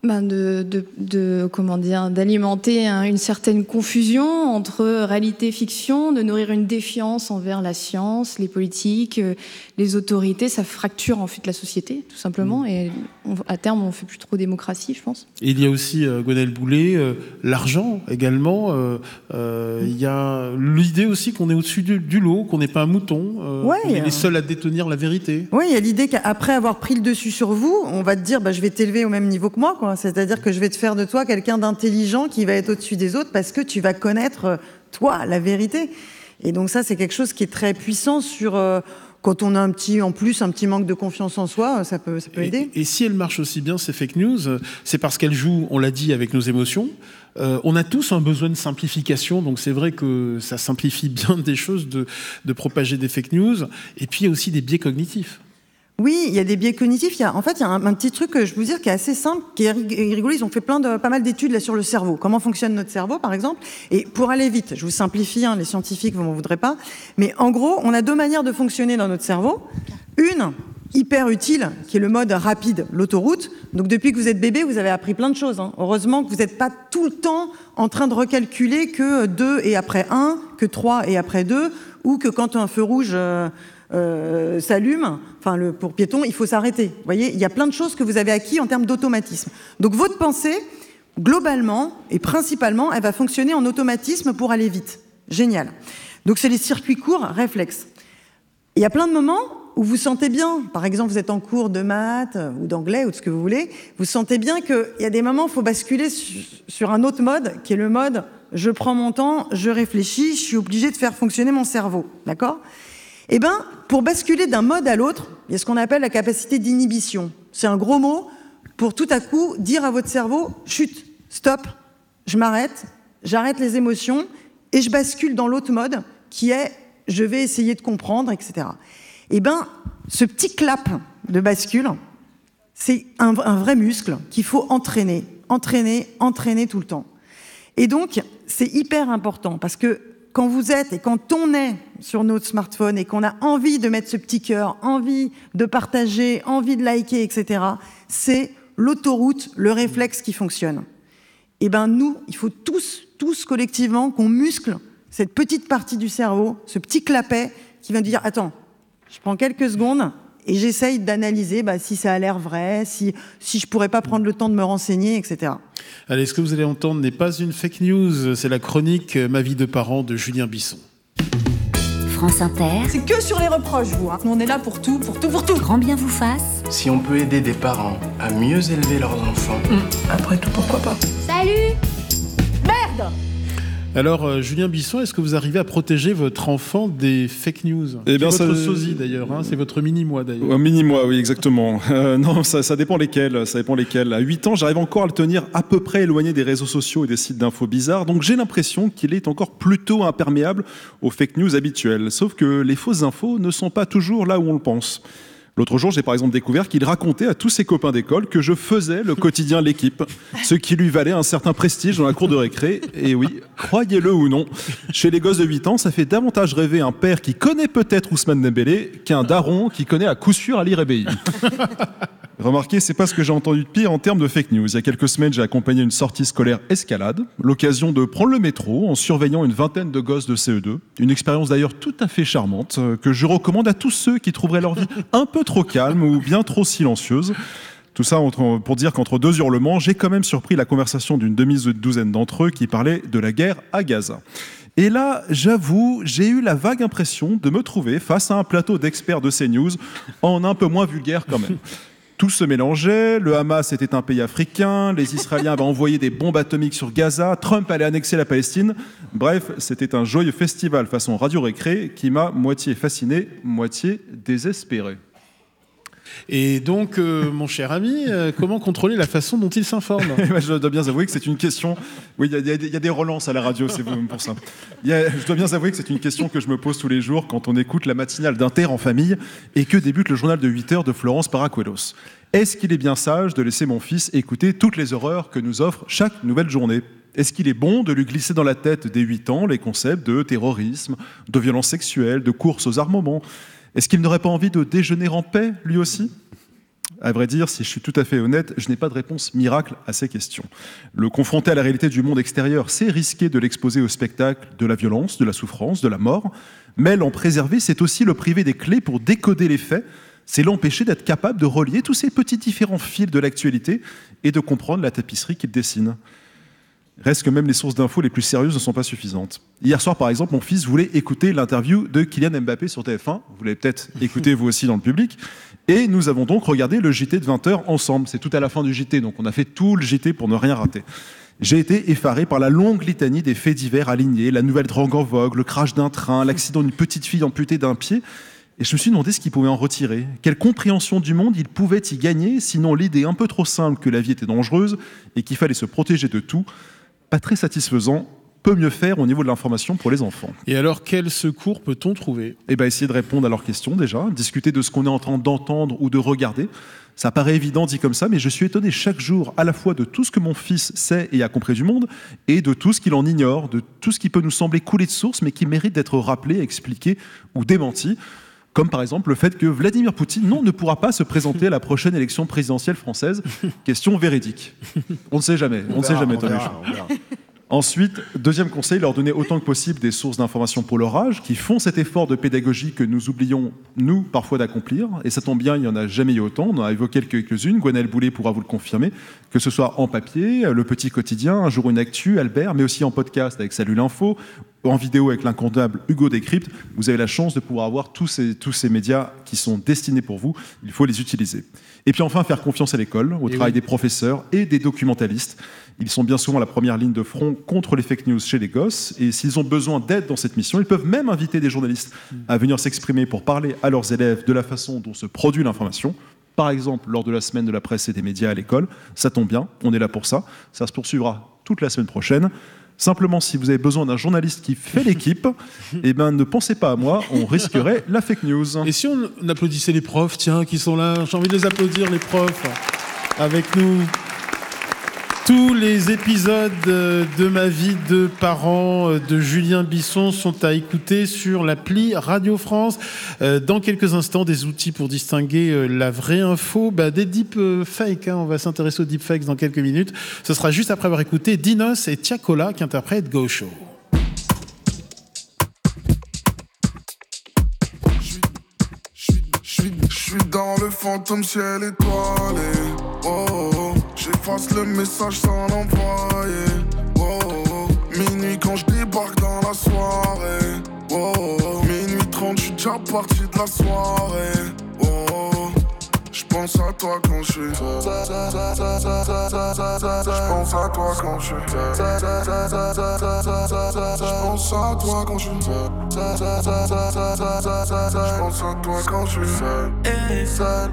Ben de, de, de comment dire, d'alimenter un, une certaine confusion entre réalité et fiction, de nourrir une défiance envers la science, les politiques, euh, les autorités. Ça fracture en fait la société, tout simplement. Et on, à terme, on ne fait plus trop démocratie, je pense. Et il y a aussi, euh, Gwenaëlle Boulet, euh, l'argent également. Euh, euh, il y a l'idée aussi qu'on est au-dessus du, du lot, qu'on n'est pas un mouton, euh, Ouais, qu'on est euh. les seuls à détenir la vérité. Oui, il y a l'idée qu'après avoir pris le dessus sur vous, on va te dire bah, je vais t'élever au même niveau que moi, quoi. C'est-à-dire que je vais te faire de toi quelqu'un d'intelligent qui va être au-dessus des autres parce que tu vas connaître, toi, la vérité. Et donc ça, c'est quelque chose qui est très puissant sur... Euh, quand on a un petit, en plus, un petit manque de confiance en soi, ça peut, ça peut aider. Et, et si elles marchent aussi bien, ces fake news, c'est parce qu'elles jouent, on l'a dit, avec nos émotions. Euh, on a tous un besoin de simplification, donc c'est vrai que ça simplifie bien des choses de, de propager des fake news. Et puis, il y a aussi des biais cognitifs. Oui, il y a des biais cognitifs. Il y a, en fait, il y a un, un petit truc que je vous dire qui est assez simple, qui est rigolo. Ils ont fait plein de, pas mal d'études là sur le cerveau. Comment fonctionne notre cerveau, par exemple. Et pour aller vite, je vous simplifie, hein, les scientifiques, vous m'en voudrez pas. Mais en gros, on a deux manières de fonctionner dans notre cerveau. Une, hyper utile, qui est le mode rapide, l'autoroute. Donc depuis que vous êtes bébé, vous avez appris plein de choses. Hein. Heureusement que vous n'êtes pas tout le temps en train de recalculer que deux et après un, que trois et après deux, ou que quand un feu rouge... Euh, Euh, s'allume, enfin le, pour piéton, il faut s'arrêter. Vous voyez, il y a plein de choses que vous avez acquis en termes d'automatisme. Donc votre pensée, globalement et principalement, elle va fonctionner en automatisme pour aller vite. Génial. Donc c'est les circuits courts réflexes. Il y a plein de moments où vous sentez bien, par exemple vous êtes en cours de maths ou d'anglais ou de ce que vous voulez, vous sentez bien qu'il y a des moments où il faut basculer sur un autre mode, qui est le mode je prends mon temps, je réfléchis, je suis obligé de faire fonctionner mon cerveau. D'accord ? Eh bien, pour basculer d'un mode à l'autre, il y a ce qu'on appelle la capacité d'inhibition. C'est un gros mot pour tout à coup dire à votre cerveau « chut, stop, je m'arrête, j'arrête les émotions et je bascule dans l'autre mode qui est « je vais essayer de comprendre, et cetera » Eh bien, ce petit clap de bascule, c'est un, un vrai muscle qu'il faut entraîner, entraîner, entraîner tout le temps. Et donc, c'est hyper important parce que quand vous êtes et quand on est sur notre smartphone et qu'on a envie de mettre ce petit cœur, envie de partager, envie de liker, et cetera, c'est l'autoroute, le réflexe qui fonctionne. Et bien nous, il faut tous, tous collectivement qu'on muscle cette petite partie du cerveau, ce petit clapet qui vient de dire « Attends, je prends quelques secondes et j'essaye d'analyser bah, si ça a l'air vrai, si, si je pourrais pas prendre le temps de me renseigner, et cetera » Allez, ce que vous allez entendre n'est pas une fake news, c'est la chronique « Ma vie de parent » de Julien Bisson. France Inter. C'est que sur les reproches, vous. Hein. On est là pour tout, pour tout, pour tout. Grand bien vous fasse. Si on peut aider des parents à mieux élever leurs enfants, mmh. après tout, pourquoi pas ? Salut ! Merde ! Alors, euh, Julien Bisson, est-ce que vous arrivez à protéger votre enfant des fake news ? Eh bien, c'est votre ça... sosie d'ailleurs, hein, c'est votre mini-moi d'ailleurs. Un mini-moi, oui, exactement. Euh, non, ça, ça dépend lesquels, ça dépend lesquels. À huit ans, j'arrive encore à le tenir à peu près éloigné des réseaux sociaux et des sites d'infos bizarres, donc j'ai l'impression qu'il est encore plutôt imperméable aux fake news habituelles. Sauf que les fausses infos ne sont pas toujours là où on le pense. L'autre jour, j'ai par exemple découvert qu'il racontait à tous ses copains d'école que je faisais le quotidien L'Équipe, ce qui lui valait un certain prestige dans la cour de récré. Et oui, croyez-le ou non, chez les gosses de huit ans, ça fait davantage rêver un père qui connaît peut-être Ousmane Dembélé qu'un daron qui connaît à coup sûr Ali Rebéi. Remarquez, c'est pas ce que j'ai entendu de pire en termes de fake news. Il y a quelques semaines, j'ai accompagné une sortie scolaire escalade, l'occasion de prendre le métro en surveillant une vingtaine de gosses de C E deux. Une expérience d'ailleurs tout à fait charmante, que je recommande à tous ceux qui trouveraient leur vie un peu trop calme ou bien trop silencieuse. Tout ça pour dire qu'entre deux hurlements, j'ai quand même surpris la conversation d'une demi-douzaine d'entre eux qui parlaient de la guerre à Gaza. Et là, j'avoue, j'ai eu la vague impression de me trouver face à un plateau d'experts de CNews, en un peu moins vulgaire quand même. Tout se mélangeait, le Hamas était un pays africain, les Israéliens avaient envoyé des bombes atomiques sur Gaza, Trump allait annexer la Palestine. Bref, c'était un joyeux festival façon Radio Récré qui m'a moitié fasciné, moitié désespéré. Et donc, euh, mon cher ami, euh, comment contrôler la façon dont il s'informe ? Je dois bien avouer que c'est une question... Oui, il y, y, y a des relances à la radio, c'est pour ça. Y a, je dois bien avouer que c'est une question que je me pose tous les jours quand on écoute la matinale d'Inter en famille et que débute le journal de huit heures de Florence Paracuelos. Est-ce qu'il est bien sage de laisser mon fils écouter toutes les horreurs que nous offre chaque nouvelle journée ? Est-ce qu'il est bon de lui glisser dans la tête dès huit ans les concepts de terrorisme, de violence sexuelle, de course aux armements ? Est-ce qu'il n'aurait pas envie de déjeuner en paix, lui aussi ? À vrai dire, si je suis tout à fait honnête, je n'ai pas de réponse miracle à ces questions. Le confronter à la réalité du monde extérieur, c'est risquer de l'exposer au spectacle de la violence, de la souffrance, de la mort. Mais l'en préserver, c'est aussi le priver des clés pour décoder les faits. C'est l'empêcher d'être capable de relier tous ces petits différents fils de l'actualité et de comprendre la tapisserie qu'il dessine. Reste que même les sources d'infos les plus sérieuses ne sont pas suffisantes. Hier soir, par exemple, mon fils voulait écouter l'interview de Kylian Mbappé sur T F un. Vous l'avez peut-être écouté vous aussi dans le public. Et nous avons donc regardé le J T de vingt heures ensemble. C'est tout à la fin du J T, donc on a fait tout le J T pour ne rien rater. J'ai été effaré par la longue litanie des faits divers alignés, la nouvelle drogue en vogue, le crash d'un train, l'accident d'une petite fille amputée d'un pied. Et je me suis demandé ce qu'il pouvait en retirer. Quelle compréhension du monde il pouvait y gagner, sinon l'idée un peu trop simple que la vie était dangereuse et qu'il fallait se protéger de tout. Pas très satisfaisant, peut mieux faire au niveau de l'information pour les enfants. Et alors, quel secours peut-on trouver ? Eh bien, essayer de répondre à leurs questions déjà, discuter de ce qu'on est en train d'entendre ou de regarder. Ça paraît évident dit comme ça, mais je suis étonné chaque jour à la fois de tout ce que mon fils sait et a compris du monde, et de tout ce qu'il en ignore, de tout ce qui peut nous sembler couler de source, mais qui mérite d'être rappelé, expliqué ou démenti. Comme par exemple le fait que Vladimir Poutine, non, ne pourra pas se présenter à la prochaine élection présidentielle française. Question véridique. On ne sait jamais. On ne sait jamais, Tony. Ensuite, deuxième conseil, leur donner autant que possible des sources d'informations pour leur âge, qui font cet effort de pédagogie que nous oublions, nous, parfois d'accomplir. Et ça tombe bien, il n'y en a jamais eu autant. On en a évoqué quelques-unes. Gwenaëlle Boulet pourra vous le confirmer. Que ce soit en papier, Le Petit Quotidien, Un jour une actu, Albert, mais aussi en podcast avec Salut l'Info, en vidéo avec l'incontournable Hugo Décrypte. Vous avez la chance de pouvoir avoir tous ces, tous ces médias qui sont destinés pour vous. Il faut les utiliser. Et puis enfin, faire confiance à l'école, au et travail oui. des professeurs et des documentalistes. Ils sont bien souvent la première ligne de front contre les fake news chez les gosses. Et s'ils ont besoin d'aide dans cette mission, ils peuvent même inviter des journalistes à venir s'exprimer pour parler à leurs élèves de la façon dont se produit l'information. Par exemple, lors de la semaine de la presse et des médias à l'école. Ça tombe bien, on est là pour ça. Ça se poursuivra toute la semaine prochaine. Simplement, si vous avez besoin d'un journaliste qui fait l'équipe, eh ben, ne pensez pas à moi, on risquerait la fake news. Et si on applaudissait les profs, tiens, qui sont là, j'ai envie de les applaudir, les profs, avec nous. Tous les épisodes de ma vie de parent de Julien Bisson sont à écouter sur l'appli Radio France. Dans quelques instants, des outils pour distinguer la vraie info bah, des deepfakes. Hein. On va s'intéresser aux deepfakes dans quelques minutes. Ce sera juste après avoir écouté Dinos et Tiakola qui interprètent Go Show. Je suis dans le fantôme ciel étoilé. Oh, oh, oh. J'efface le message sans l'envoyer. Oh, oh, oh. Minuit quand je débarque dans la soirée. Oh, oh, oh. Minuit trente, je suis déjà parti de la soirée. Oh, oh, oh. Je pense à toi quand je suis. Je pense à toi quand je suis. Je pense à toi quand je suis. Je pense à toi quand je suis seul.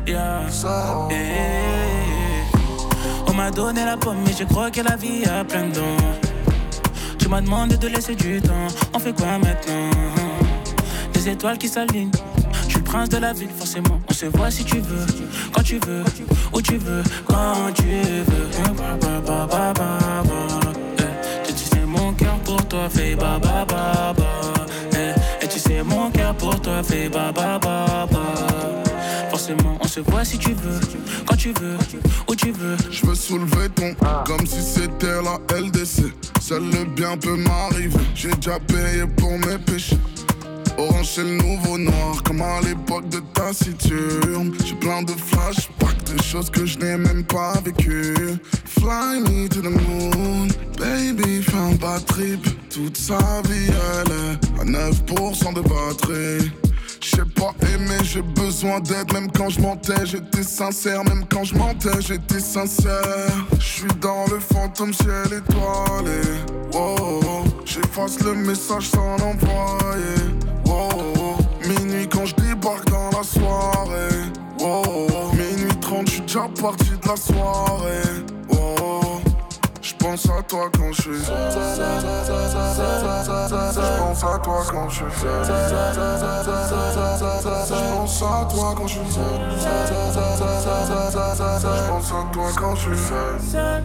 On m'a donné la pomme mais je crois que la vie a plein de dents. Tu m'as demandé de laisser du temps. On fait quoi maintenant? Des étoiles qui s'alignent. Je suis le prince de la ville, forcément. On se voit si tu veux, quand tu veux, où tu veux, quand tu veux. Ba, ba, ba, ba, ba, ba. Eh, tu sais mon cœur pour toi fait ba ba ba ba. Eh, et tu sais mon cœur pour toi fait ba ba ba ba. Forcément, on se voit si tu veux, quand tu veux, où tu veux. Je veux soulever ton comme si c'était la L D C. Seul le bien peut m'arriver. J'ai déjà payé pour mes péchés. Orange c'est le nouveau noir, comme à l'époque de Taciturne. J'ai plein de flashbacks, de choses que je n'ai même pas vécues. Fly me to the moon, baby fais un bad trip. Toute sa vie elle est à neuf pour cent de batterie. J'sais pas aimer, j'ai besoin d'aide. Même quand je mentais, j'étais sincère. Même quand je mentais, j'étais sincère. J'suis dans le fantôme ciel étoilé. Oh, oh, oh. J'efface le message sans l'envoyer. Oh, oh, oh. Minuit quand je débarque dans la soirée. Oh, oh, oh. Minuit trente, j'suis déjà parti de la soirée. Oh, oh. J'pense à toi quand je suis. J'pense à toi quand je suis. J'pense à toi quand je suis. J'pense à toi quand je suis seul.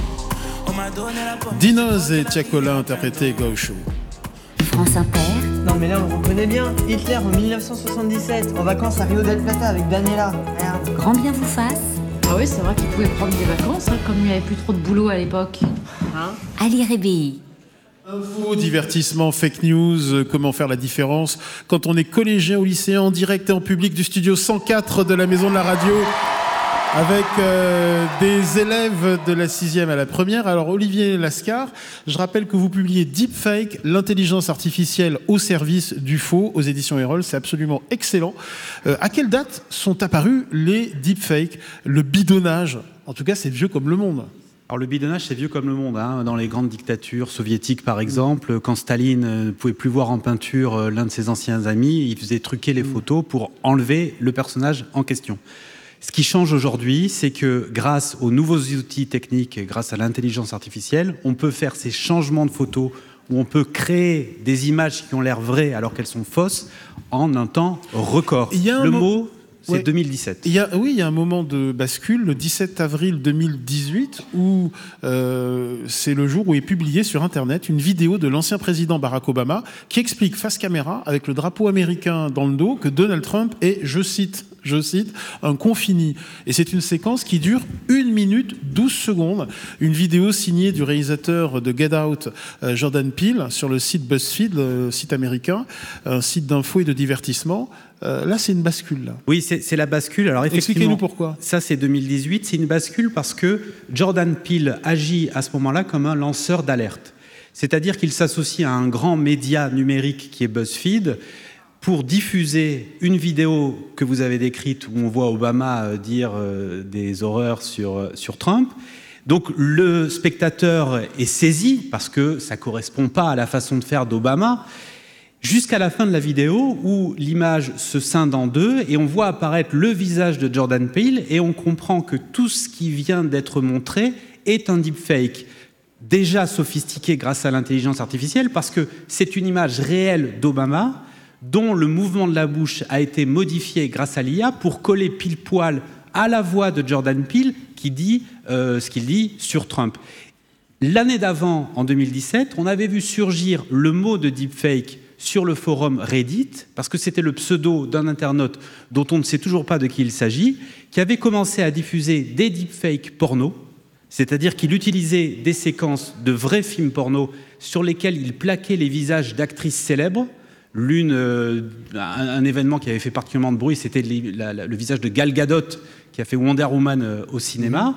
Dinos et Tiakola interprétés Go Show. France Inter. Non mais là on le reconnaît bien. Hitler en mille neuf cent soixante-dix-sept, en vacances à Rio del Plata avec Daniela. Merde. Grand bien vous fasse. Ah oui, c'est vrai qu'il pouvait prendre des vacances, hein, comme il n'y avait plus trop de boulot à l'époque. Hein Ali Rébéi. Info, divertissement, fake news, euh, comment faire la différence quand on est collégien ou lycéen en direct et en public du studio cent quatre de la Maison de la Radio avec euh, des élèves de la sixième à la première. Alors Olivier Lascar, je rappelle que vous publiez Deepfake, l'intelligence artificielle au service du faux aux éditions Erol, c'est absolument excellent. Euh, à quelle date sont apparus les deepfakes, le bidonnage? En tout cas, c'est vieux comme le monde. Alors le bidonnage, c'est vieux comme le monde. Hein. Dans les grandes dictatures soviétiques, par exemple, quand Staline ne pouvait plus voir en peinture l'un de ses anciens amis, il faisait truquer les photos pour enlever le personnage en question. Ce qui change aujourd'hui, c'est que grâce aux nouveaux outils techniques, grâce à l'intelligence artificielle, on peut faire ces changements de photos où on peut créer des images qui ont l'air vraies alors qu'elles sont fausses en un temps record. Le mot... C'est ouais. deux mille dix-sept. Il y a, oui, il y a un moment de bascule, le dix-sept avril deux mille dix-huit, où euh, c'est le jour où est publiée sur Internet une vidéo de l'ancien président Barack Obama qui explique face caméra, avec le drapeau américain dans le dos, que Donald Trump est, je cite, je cite, un con fini. Et c'est une séquence qui dure une minute douze secondes. Une vidéo signée du réalisateur de Get Out, euh, Jordan Peele, sur le site BuzzFeed, le site américain, un site d'info et de divertissement. Euh, là, c'est une bascule. Là. Oui, c'est, c'est la bascule. Alors, expliquez-nous pourquoi. Ça, c'est deux mille dix-huit. C'est une bascule parce que Jordan Peele agit à ce moment-là comme un lanceur d'alerte. C'est-à-dire qu'il s'associe à un grand média numérique qui est BuzzFeed pour diffuser une vidéo que vous avez décrite où on voit Obama dire euh, des horreurs sur, euh, sur Trump. Donc, le spectateur est saisi parce que ça ne correspond pas à la façon de faire d'Obama. Jusqu'à la fin de la vidéo où l'image se scinde en deux et on voit apparaître le visage de Jordan Peele et on comprend que tout ce qui vient d'être montré est un deepfake déjà sophistiqué grâce à l'intelligence artificielle parce que c'est une image réelle d'Obama dont le mouvement de la bouche a été modifié grâce à l'I A pour coller pile poil à la voix de Jordan Peele qui dit euh, ce qu'il dit sur Trump. L'année d'avant, en deux mille dix-sept, on avait vu surgir le mot de deepfake sur le forum Reddit, parce que c'était le pseudo d'un internaute dont on ne sait toujours pas de qui il s'agit, qui avait commencé à diffuser des deepfakes porno, c'est-à-dire qu'il utilisait des séquences de vrais films porno sur lesquels il plaquait les visages d'actrices célèbres. L'une, euh, un, un événement qui avait fait particulièrement de bruit, c'était le, la, la, le visage de Gal Gadot, qui a fait Wonder Woman euh, au cinéma.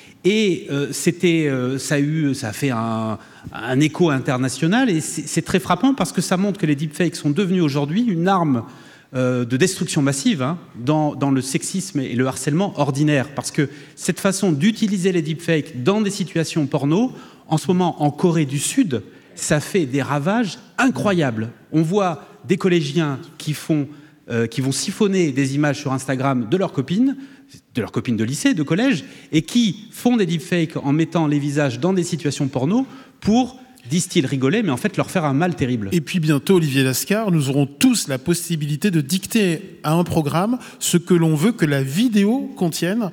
Et euh, c'était, euh, ça, a eu, ça a fait un, un écho international et c'est, c'est très frappant parce que ça montre que les deepfakes sont devenus aujourd'hui une arme euh, de destruction massive hein, dans, dans le sexisme et le harcèlement ordinaire. Parce que cette façon d'utiliser les deepfakes dans des situations porno, en ce moment en Corée du Sud, ça fait des ravages incroyables. On voit des collégiens qui, font, euh, qui vont siphonner des images sur Instagram de leurs copines, de leurs copines de lycée, de collège, et qui font des deepfakes en mettant les visages dans des situations porno pour, disent-ils, rigoler, mais en fait leur faire un mal terrible. Et puis bientôt, Olivier Lascar, nous aurons tous la possibilité de dicter à un programme ce que l'on veut que la vidéo contienne,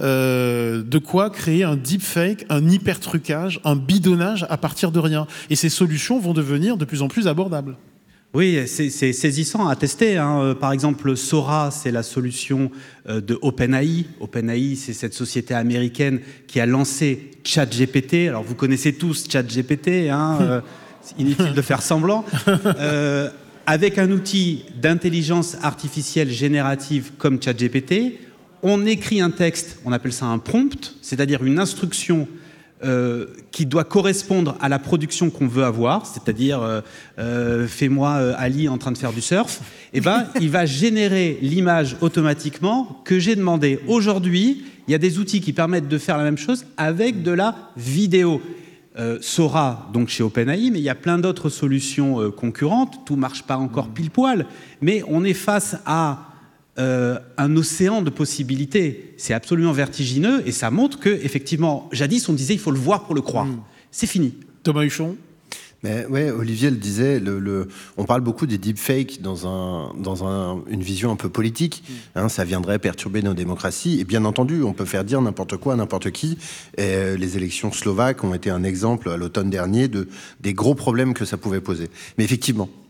euh, de quoi créer un deepfake, un hypertrucage, un bidonnage à partir de rien. Et ces solutions vont devenir de plus en plus abordables. Oui, c'est, c'est saisissant à tester. Hein. Par exemple, Sora, c'est la solution de OpenAI. OpenAI, c'est cette société américaine qui a lancé ChatGPT. Alors, vous connaissez tous ChatGPT, hein. euh, c'est inutile de faire semblant. Euh, avec un outil d'intelligence artificielle générative comme ChatGPT, on écrit un texte, on appelle ça un prompt, c'est-à-dire une instruction Euh, qui doit correspondre à la production qu'on veut avoir, c'est-à-dire euh, euh, fais-moi euh, Ali en train de faire du surf, et ben il va générer l'image automatiquement que j'ai demandé. Aujourd'hui, il y a des outils qui permettent de faire la même chose avec de la vidéo. Euh, Sora, donc chez OpenAI, mais il y a plein d'autres solutions euh, concurrentes. Tout marche pas encore pile poil, mais on est face à Euh, un océan de possibilités. C'est absolument vertigineux et ça montre que, effectivement, jadis on disait il faut le voir pour le croire. Mmh. C'est fini. Thomas Huchon. Mais ouais, Olivier le disait, le, le, on parle beaucoup des deepfakes dans, un, dans un, une vision un peu politique. Mmh. Hein, ça viendrait perturber nos démocraties. Et bien entendu, on peut faire dire n'importe quoi à n'importe qui. Et les élections slovaques ont été un exemple à l'automne dernier de, des gros problèmes que ça pouvait poser. Mais effectivement,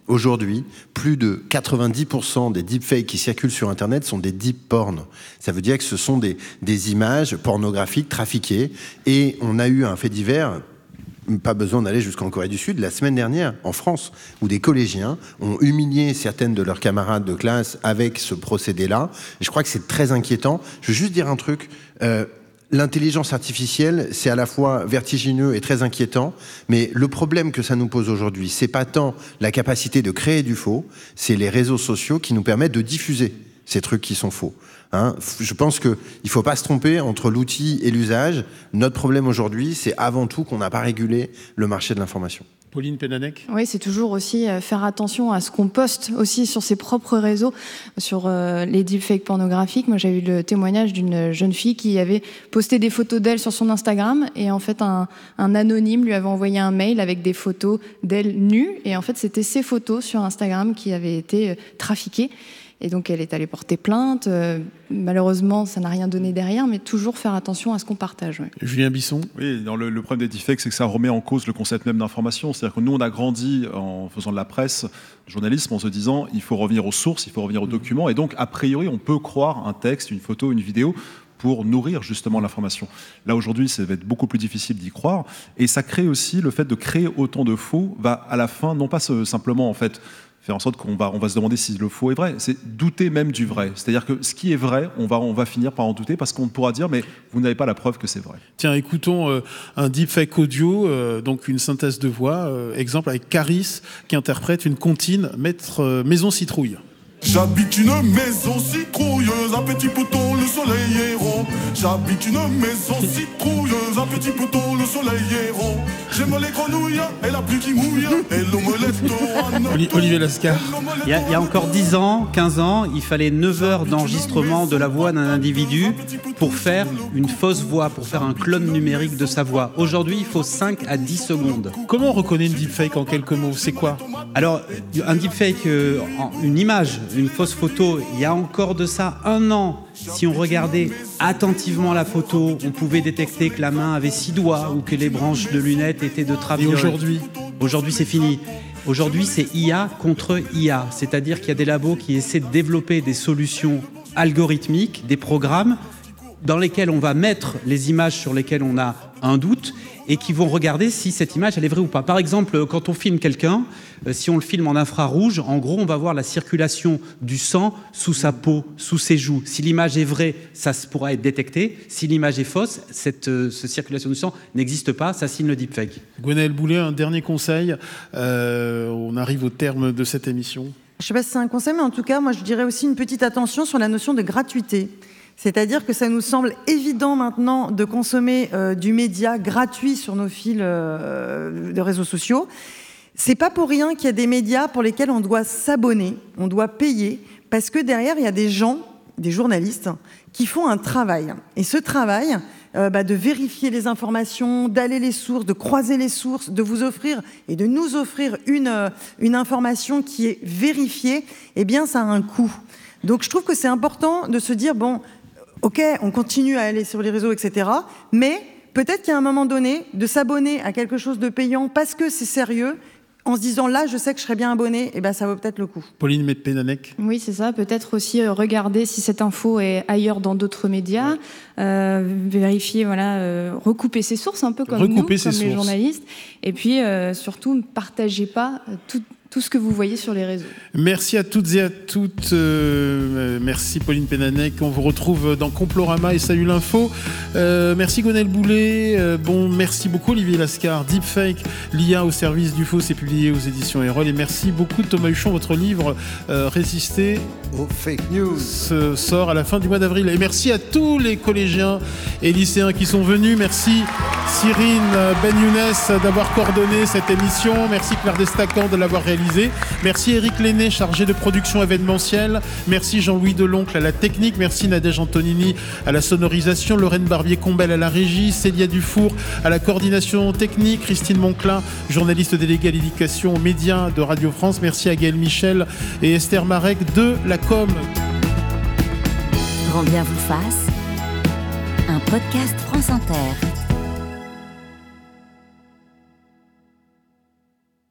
aujourd'hui, plus de quatre-vingt-dix pour cent des deepfakes qui circulent sur Internet sont des deep porn. Ça veut dire que ce sont des, des images pornographiques trafiquées. Et on a eu un fait divers, pas besoin d'aller jusqu'en Corée du Sud, la semaine dernière, en France, où des collégiens ont humilié certaines de leurs camarades de classe avec ce procédé-là. Et je crois que c'est très inquiétant. Je veux juste dire un truc... Euh, L'intelligence artificielle, c'est à la fois vertigineux et très inquiétant, mais le problème que ça nous pose aujourd'hui, c'est pas tant la capacité de créer du faux, c'est les réseaux sociaux qui nous permettent de diffuser ces trucs qui sont faux. Hein, je pense qu'il ne faut pas se tromper entre l'outil et l'usage. Notre problème aujourd'hui, c'est avant tout qu'on n'a pas régulé le marché de l'information. Pauline Pénanec ? Oui, c'est toujours aussi faire attention à ce qu'on poste aussi sur ses propres réseaux, sur euh, les deepfakes pornographiques. Moi, j'ai eu le témoignage d'une jeune fille qui avait posté des photos d'elle sur son Instagram et en fait, un, un anonyme lui avait envoyé un mail avec des photos d'elle nue et en fait, c'était ces photos sur Instagram qui avaient été euh, trafiquées. Et donc, elle est allée porter plainte. Euh, malheureusement, ça n'a rien donné derrière, mais toujours faire attention à ce qu'on partage. Ouais. Julien Bisson ? Oui, dans le, le problème des deepfakes, c'est que ça remet en cause le concept même d'information. C'est-à-dire que nous, on a grandi en faisant de la presse, du journalisme, en se disant il faut revenir aux sources, il faut revenir aux documents. Et donc, a priori, on peut croire un texte, une photo, une vidéo pour nourrir justement l'information. Là, aujourd'hui, ça va être beaucoup plus difficile d'y croire. Et ça crée aussi le fait de créer autant de faux, va à la fin, non pas simplement, en fait, faire en sorte qu'on va, on va se demander si le faux est vrai, c'est douter même du vrai. C'est-à-dire que ce qui est vrai, on va, on va finir par en douter parce qu'on pourra dire mais vous n'avez pas la preuve que c'est vrai. Tiens, écoutons euh, un deepfake audio, euh, donc une synthèse de voix, euh, exemple avec Caris qui interprète une comptine maître, euh, Maison Citrouille. J'habite une maison citrouilleuse, un petit bouton, le soleil est rond. J'habite une maison citrouilleuse, un petit bouton, le soleil est rond. J'aime les grenouilles et la pluie qui mouille et l'omelette au Olivier Lascar. Il y, a, il y a encore dix ans, quinze ans, il fallait neuf heures d'enregistrement de la voix d'un individu pour faire une fausse voix, pour faire un clone numérique de sa voix. Aujourd'hui, il faut cinq à dix secondes. Comment on reconnaît une deepfake en quelques mots ? C'est quoi ? Alors, un deepfake, euh, une image, une fausse photo, il y a encore de ça un an. Si on regardait attentivement la photo, on pouvait détecter que la main avait six doigts ou que les branches de lunettes étaient de traviole. Et aujourd'hui ? Aujourd'hui, c'est fini. Aujourd'hui, c'est I A contre I A. C'est-à-dire qu'il y a des labos qui essaient de développer des solutions algorithmiques, des programmes dans lesquels on va mettre les images sur lesquelles on a un doute et qui vont regarder si cette image elle est vraie ou pas. Par exemple, quand on filme quelqu'un, euh, si on le filme en infrarouge, en gros, on va voir la circulation du sang sous sa peau, sous ses joues. Si l'image est vraie, ça pourra être détecté. Si l'image est fausse, cette, euh, cette circulation du sang n'existe pas, ça signe le deepfake. Gwenaëlle Boulet, un dernier conseil. Euh, on arrive au terme de cette émission. Je ne sais pas si c'est un conseil, mais en tout cas, moi, je dirais aussi une petite attention sur la notion de gratuité. C'est-à-dire que ça nous semble évident maintenant de consommer euh, du média gratuit sur nos fils euh, de réseaux sociaux. C'est pas pour rien qu'il y a des médias pour lesquels on doit s'abonner, on doit payer, parce que derrière, il y a des gens, des journalistes, qui font un travail. Et ce travail, euh, bah, de vérifier les informations, d'aller les sources, de croiser les sources, de vous offrir et de nous offrir une, euh, une information qui est vérifiée, eh bien, ça a un coût. Donc, je trouve que c'est important de se dire, bon, ok, on continue à aller sur les réseaux, et cetera. Mais peut-être qu'à un moment donné, de s'abonner à quelque chose de payant parce que c'est sérieux, en se disant là, je sais que je serai bien abonné, et ben ça vaut peut-être le coup. Pauline Pénanec. Oui, c'est ça. Peut-être aussi euh, regarder si cette info est ailleurs dans d'autres médias, ouais. euh, vérifier, voilà, euh, recouper ses sources un peu comme recouper nous, comme les sources. Journalistes, et puis euh, surtout ne partagez pas tout. tout ce que vous voyez sur les réseaux. Merci à toutes et à toutes. Euh, merci Pauline Pénanec. On vous retrouve dans Complorama et Salut l'Info. Euh, merci Gwenaëlle Boulet. Euh, bon, merci beaucoup Olivier Lascar. Deepfake, l'I A au service du faux, c'est publié aux éditions Erol. Et merci beaucoup Thomas Huchon. Votre livre euh, Résister aux fake news se sort à la fin du mois d'avril. Et merci à tous les collégiens et lycéens qui sont venus. Merci Cyrine Ben Younes d'avoir coordonné cette émission. Merci Claire Destacan de l'avoir réalisée. Merci Eric Lenné, chargé de production événementielle. Merci Jean-Louis Deloncle à la technique. Merci Nadège Antonini à la sonorisation. Lorraine Barbier-Combel à la régie. Célia Dufour à la coordination technique. Christine Monclin, journaliste déléguée à l'éducation aux médias de Radio France. Merci à Gaël Michel et Esther Marek de la Com. Grand bien vous fasse. Un podcast France Inter.